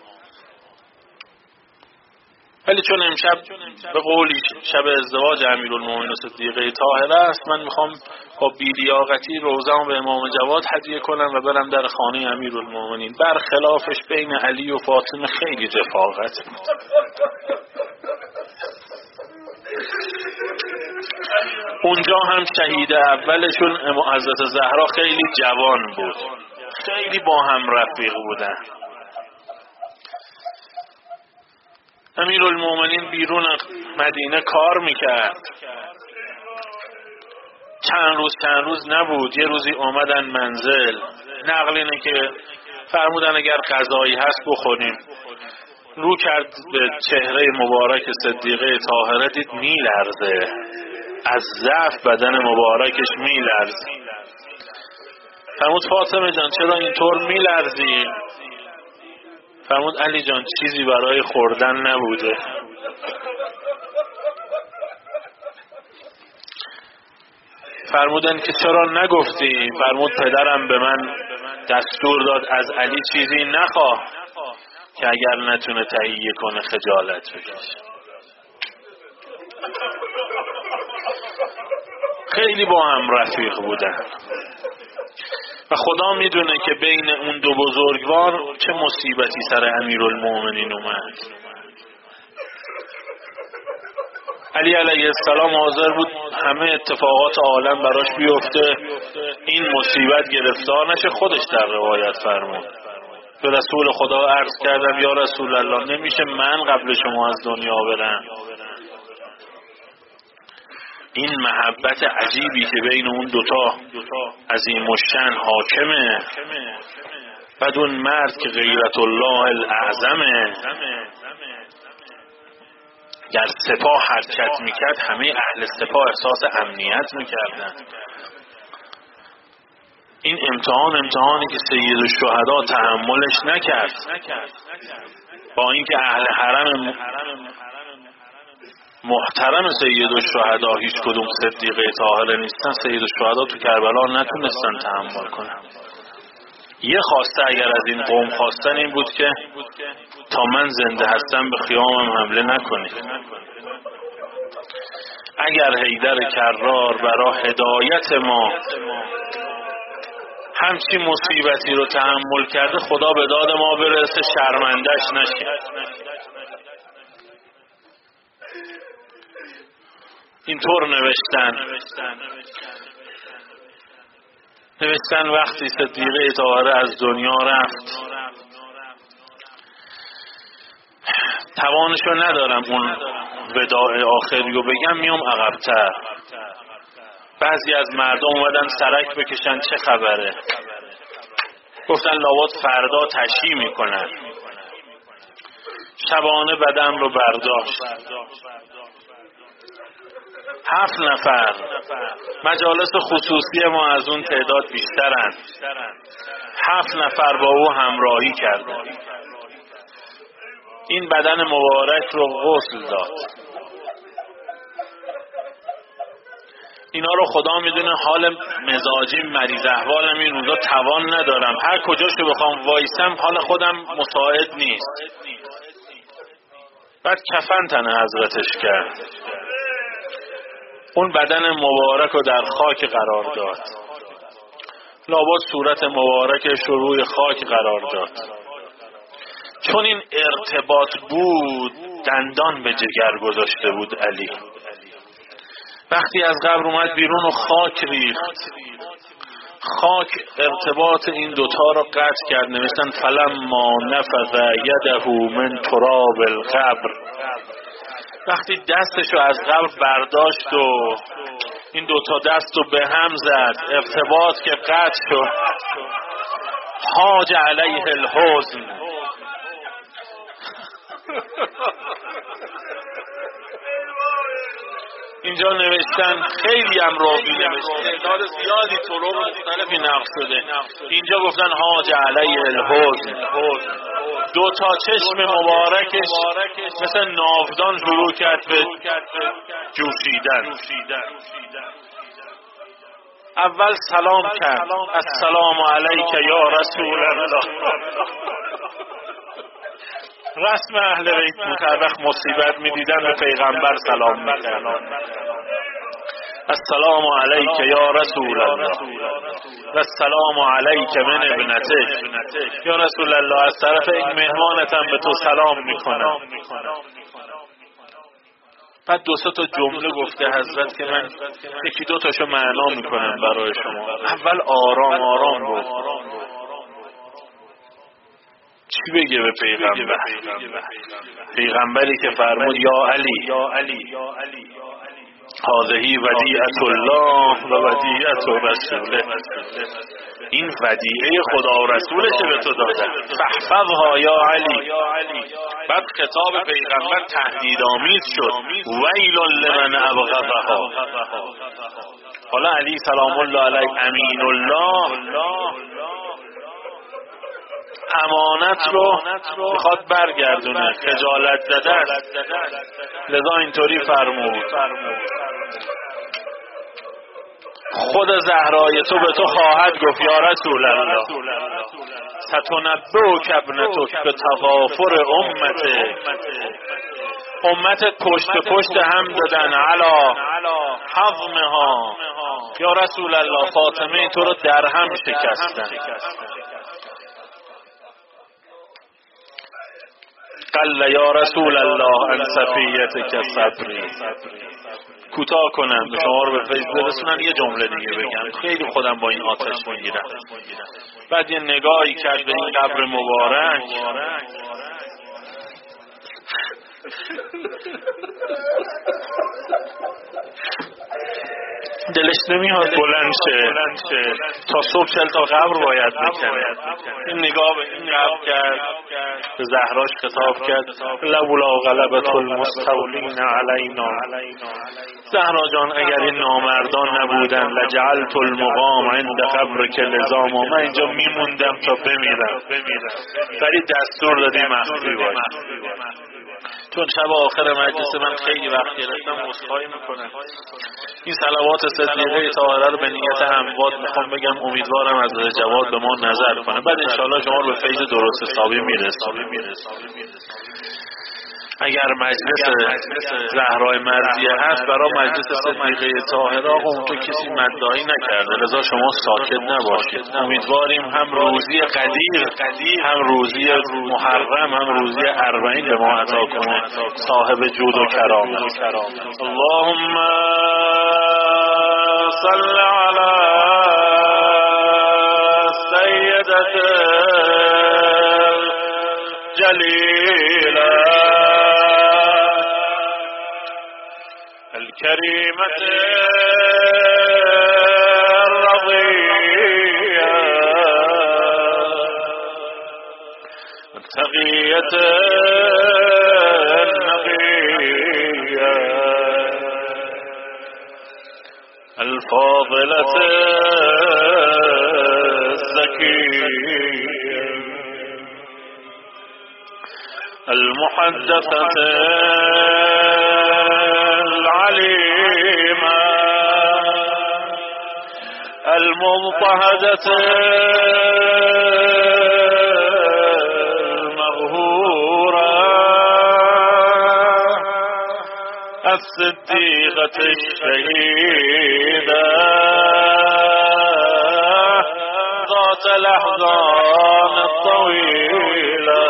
ولی چون امشب به قولی شب ازدواج امیرالمومنین صدیقه طاهره است، من میخوام با بی‌لیاقتی روزه‌مو به امام جواد هدیه کنم و برم در خانه امیرالمومنین. برخلافش بین علی و فاطمه خیلی رفاقت بود. اونجا هم شهید اولشون حضرت زهرا خیلی جوان بود، خیلی با هم رفیق بودن. امیرالمومنین بیرون مدینه کار میکرد، چند روز نبود. یه روزی اومدن منزل، نقل اینه که فرمودن اگر غذایی هست بخوریم. رو کرد به چهره مبارک صدیقه طاهره، دید میلرزه، از ضعف بدن مبارکش میلرزه. فرمود فاطمه جان چرا اینطور میلرزی؟ فرمود علی جان چیزی برای خوردن نبوده. فرمودن که چرا نگفتی؟ فرمود پدرم به من دستور داد از علی چیزی نخواه که اگر نتونه تهیه کنه خجالت بکشه. خیلی با هم رفیق بودن و خدا میدونه که بین اون 2 بزرگوار چه مصیبتی سر امیرالمومنین اومد. علی علیه السلام حاضر بود همه اتفاقات عالم براش بیفته، این مصیبت گرفتار نشه. خودش در روایت فرمود به رسول خدا عرض کردم یا رسول الله نمیشه من قبل شما از دنیا برم. این محبت عجیبی که بین اون 2 عظیم الشأن حاکمه، بعد اون مرد که غیرت الله الاعظمه در سپاه حرکت میکرد، همه اهل سپاه احساس امنیت میکردن. این امتحانی که سید الشهدا تحملش نکرد، با اینکه اهل حرم محترم سید الشهدا هیچ کدوم صدیقه طاهره نیستن، سید الشهدا تو کربلا نتونستن تحمل کنن. یه خواسته اگر از این قوم خواستن این بود که تا من زنده هستم به خیامم حمله نکنید. اگر حیدر کرار برای هدایت ما همچی مصیبتی رو تحمل کرده، خدا به داد ما برسه شرمندش نشه. اینطور نوشتن وقتی صدیقه طاهره از دنیا رفت، توانشو ندارم اون وداع آخری رو بگم، میام عقب‌تر. بعضی از مردم اومدن سرک بکشن چه خبره، گفتن لابد فردا تشییع میکنن. شبانه بدن رو برداشت. 7 نفر، مجالس خصوصی ما از اون تعداد بیشترن، 7 نفر با او همراهی کردن. این بدن مبارک رو غسل داد. اینا رو خدا میدونه، حال مزاجی مریض احوالم این روزا توان ندارم، هر کجاشو بخوام وایسم حال خودم مساعد نیست. بعد کفن تن حضرتش کرد، اون بدن مبارک رو در خاک قرار داد، لابد صورت مبارکش رو روی خاک قرار داد. چون این ارتباط بود دندان به جگر گذاشته بود علی. وقتی از قبر اومد بیرون و خاک ریخت، خاک ارتباط این دوتا رو قطع کرد. نوشتن فلما نفذ یده من تراب القبر، وقتی دستشو از قبر برداشت و این دوتا دستو به هم زد، ارتباط که قطع شد، حاج علیه الحزن. اینجا نوشتن خیلی هم راوی نوشتن، تعداد زیادی طرق مختلفی نقل شده. اینجا گفتن حاج علیه الحزن، دو تا چشم مبارکش مثل ناودان شروع کرد به جوشیدن. اول سلام کرد، السلام علیک یا رسول الله. رسم اهل بیت بود، هر وقت مصیبت می‌دیدن به پیغمبر سلام می‌کردن. السلام علیک یا رسول الله و السلام علیک من ابنتک. یا رسول الله از طرف این مهمانتم به تو سلام میکنم. بعد دو سه تا جمله گفته حضرت که من یکی دو تاشو معنا میکنم برای شما. اول آرام آرام گفت. چی بگه به پیغمبر؟ پیغمبری که فرمود یا علی هذه ودیعة الله و ودیعة رسوله، این ودیعه خدا و رسولشه به تو دادن، فاحفظها یا علی. بعد خطاب پیغمبر تهدیدآمیز شد، ویل لمن ابغضها. حالا علی سلام الله علیه امین الله امانت رو میخواد برگردونه، خجالت زده است، لذا اینطوری فرمود خود زهرای تو به تو خواهد گفت یا رسول الله ستنبئک ابنتک به تغافر امتت پشت پشت هم دادن علا حظمها. یا رسول الله فاطمه تو رو در هم شکستن. قال یا رسول الله ان صفیتک صبری. کوتاه کنم به شما رو به فیض برسونم، یه جمله دیگه بگم، خیلی خودم با این آتش میگیرم. بعد یه نگاهی کرد به این قبر مبارک، دلش نمیاد بلند شه تا صبح 40 تا قبر باید بکنه. این نگاه به این قبر کرد، به زهراش خطاب کرد لولا غلبت المستولین علینا. زهرا جان اگر این نامردان نبودن لجعلت المقام عند قبرک لزاما، من اینجا میموندم تا بمیرم، ولی دستور دادی مخفی باش. چون شب آخر مجلس من خیلی وقت گرفتم، عذرخواهی میکنم. این صلوات صدیقه طاهره رو به نیت اموات میخوام بگم، امیدوارم از جواد به ما نظر کنه. بعد انشاءالله شما رو به فیض درست حسابی میرسونیم. اگر مجلس زهرای مرضیه هست برای مجلس صدیقه طاهره اونجا کسی مدعی نکرده، لذا شما ساکت نباشید. امیدواریم هم روزی قدیر، هم روزی محرم، هم روزی اربعین به ما عطا کنه، صاحب جود و کرامت. اللهم صل علی سیدت الجلیلة الكريمة الرضية التقية النقية الفاضلة الزكية المحدثة العليمة المضطهدة المغهورة الصديقة الشهيدة ذات الأحزان الطويلة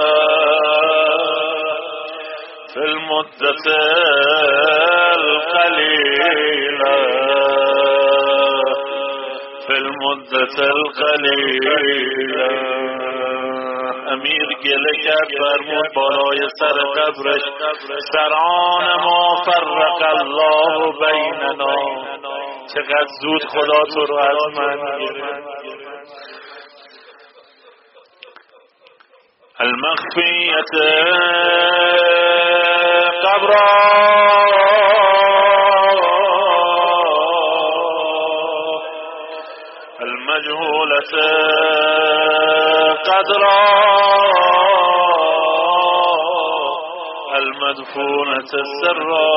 في المدة القليلة في المدة القليلة. امیر گله کرد فرمود بالای سر قبرش سران ما فرق الله بیننا، چقدر زود خدا تو رو از من گرفت. المخفیت قبرا المجهولة قدرا المدفونة السرا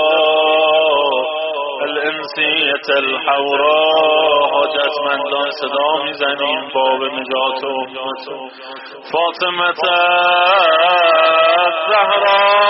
الانسیة الحوراء. حاجتمندان صدا میزنیم باب نجات امت فاطمه الزهرا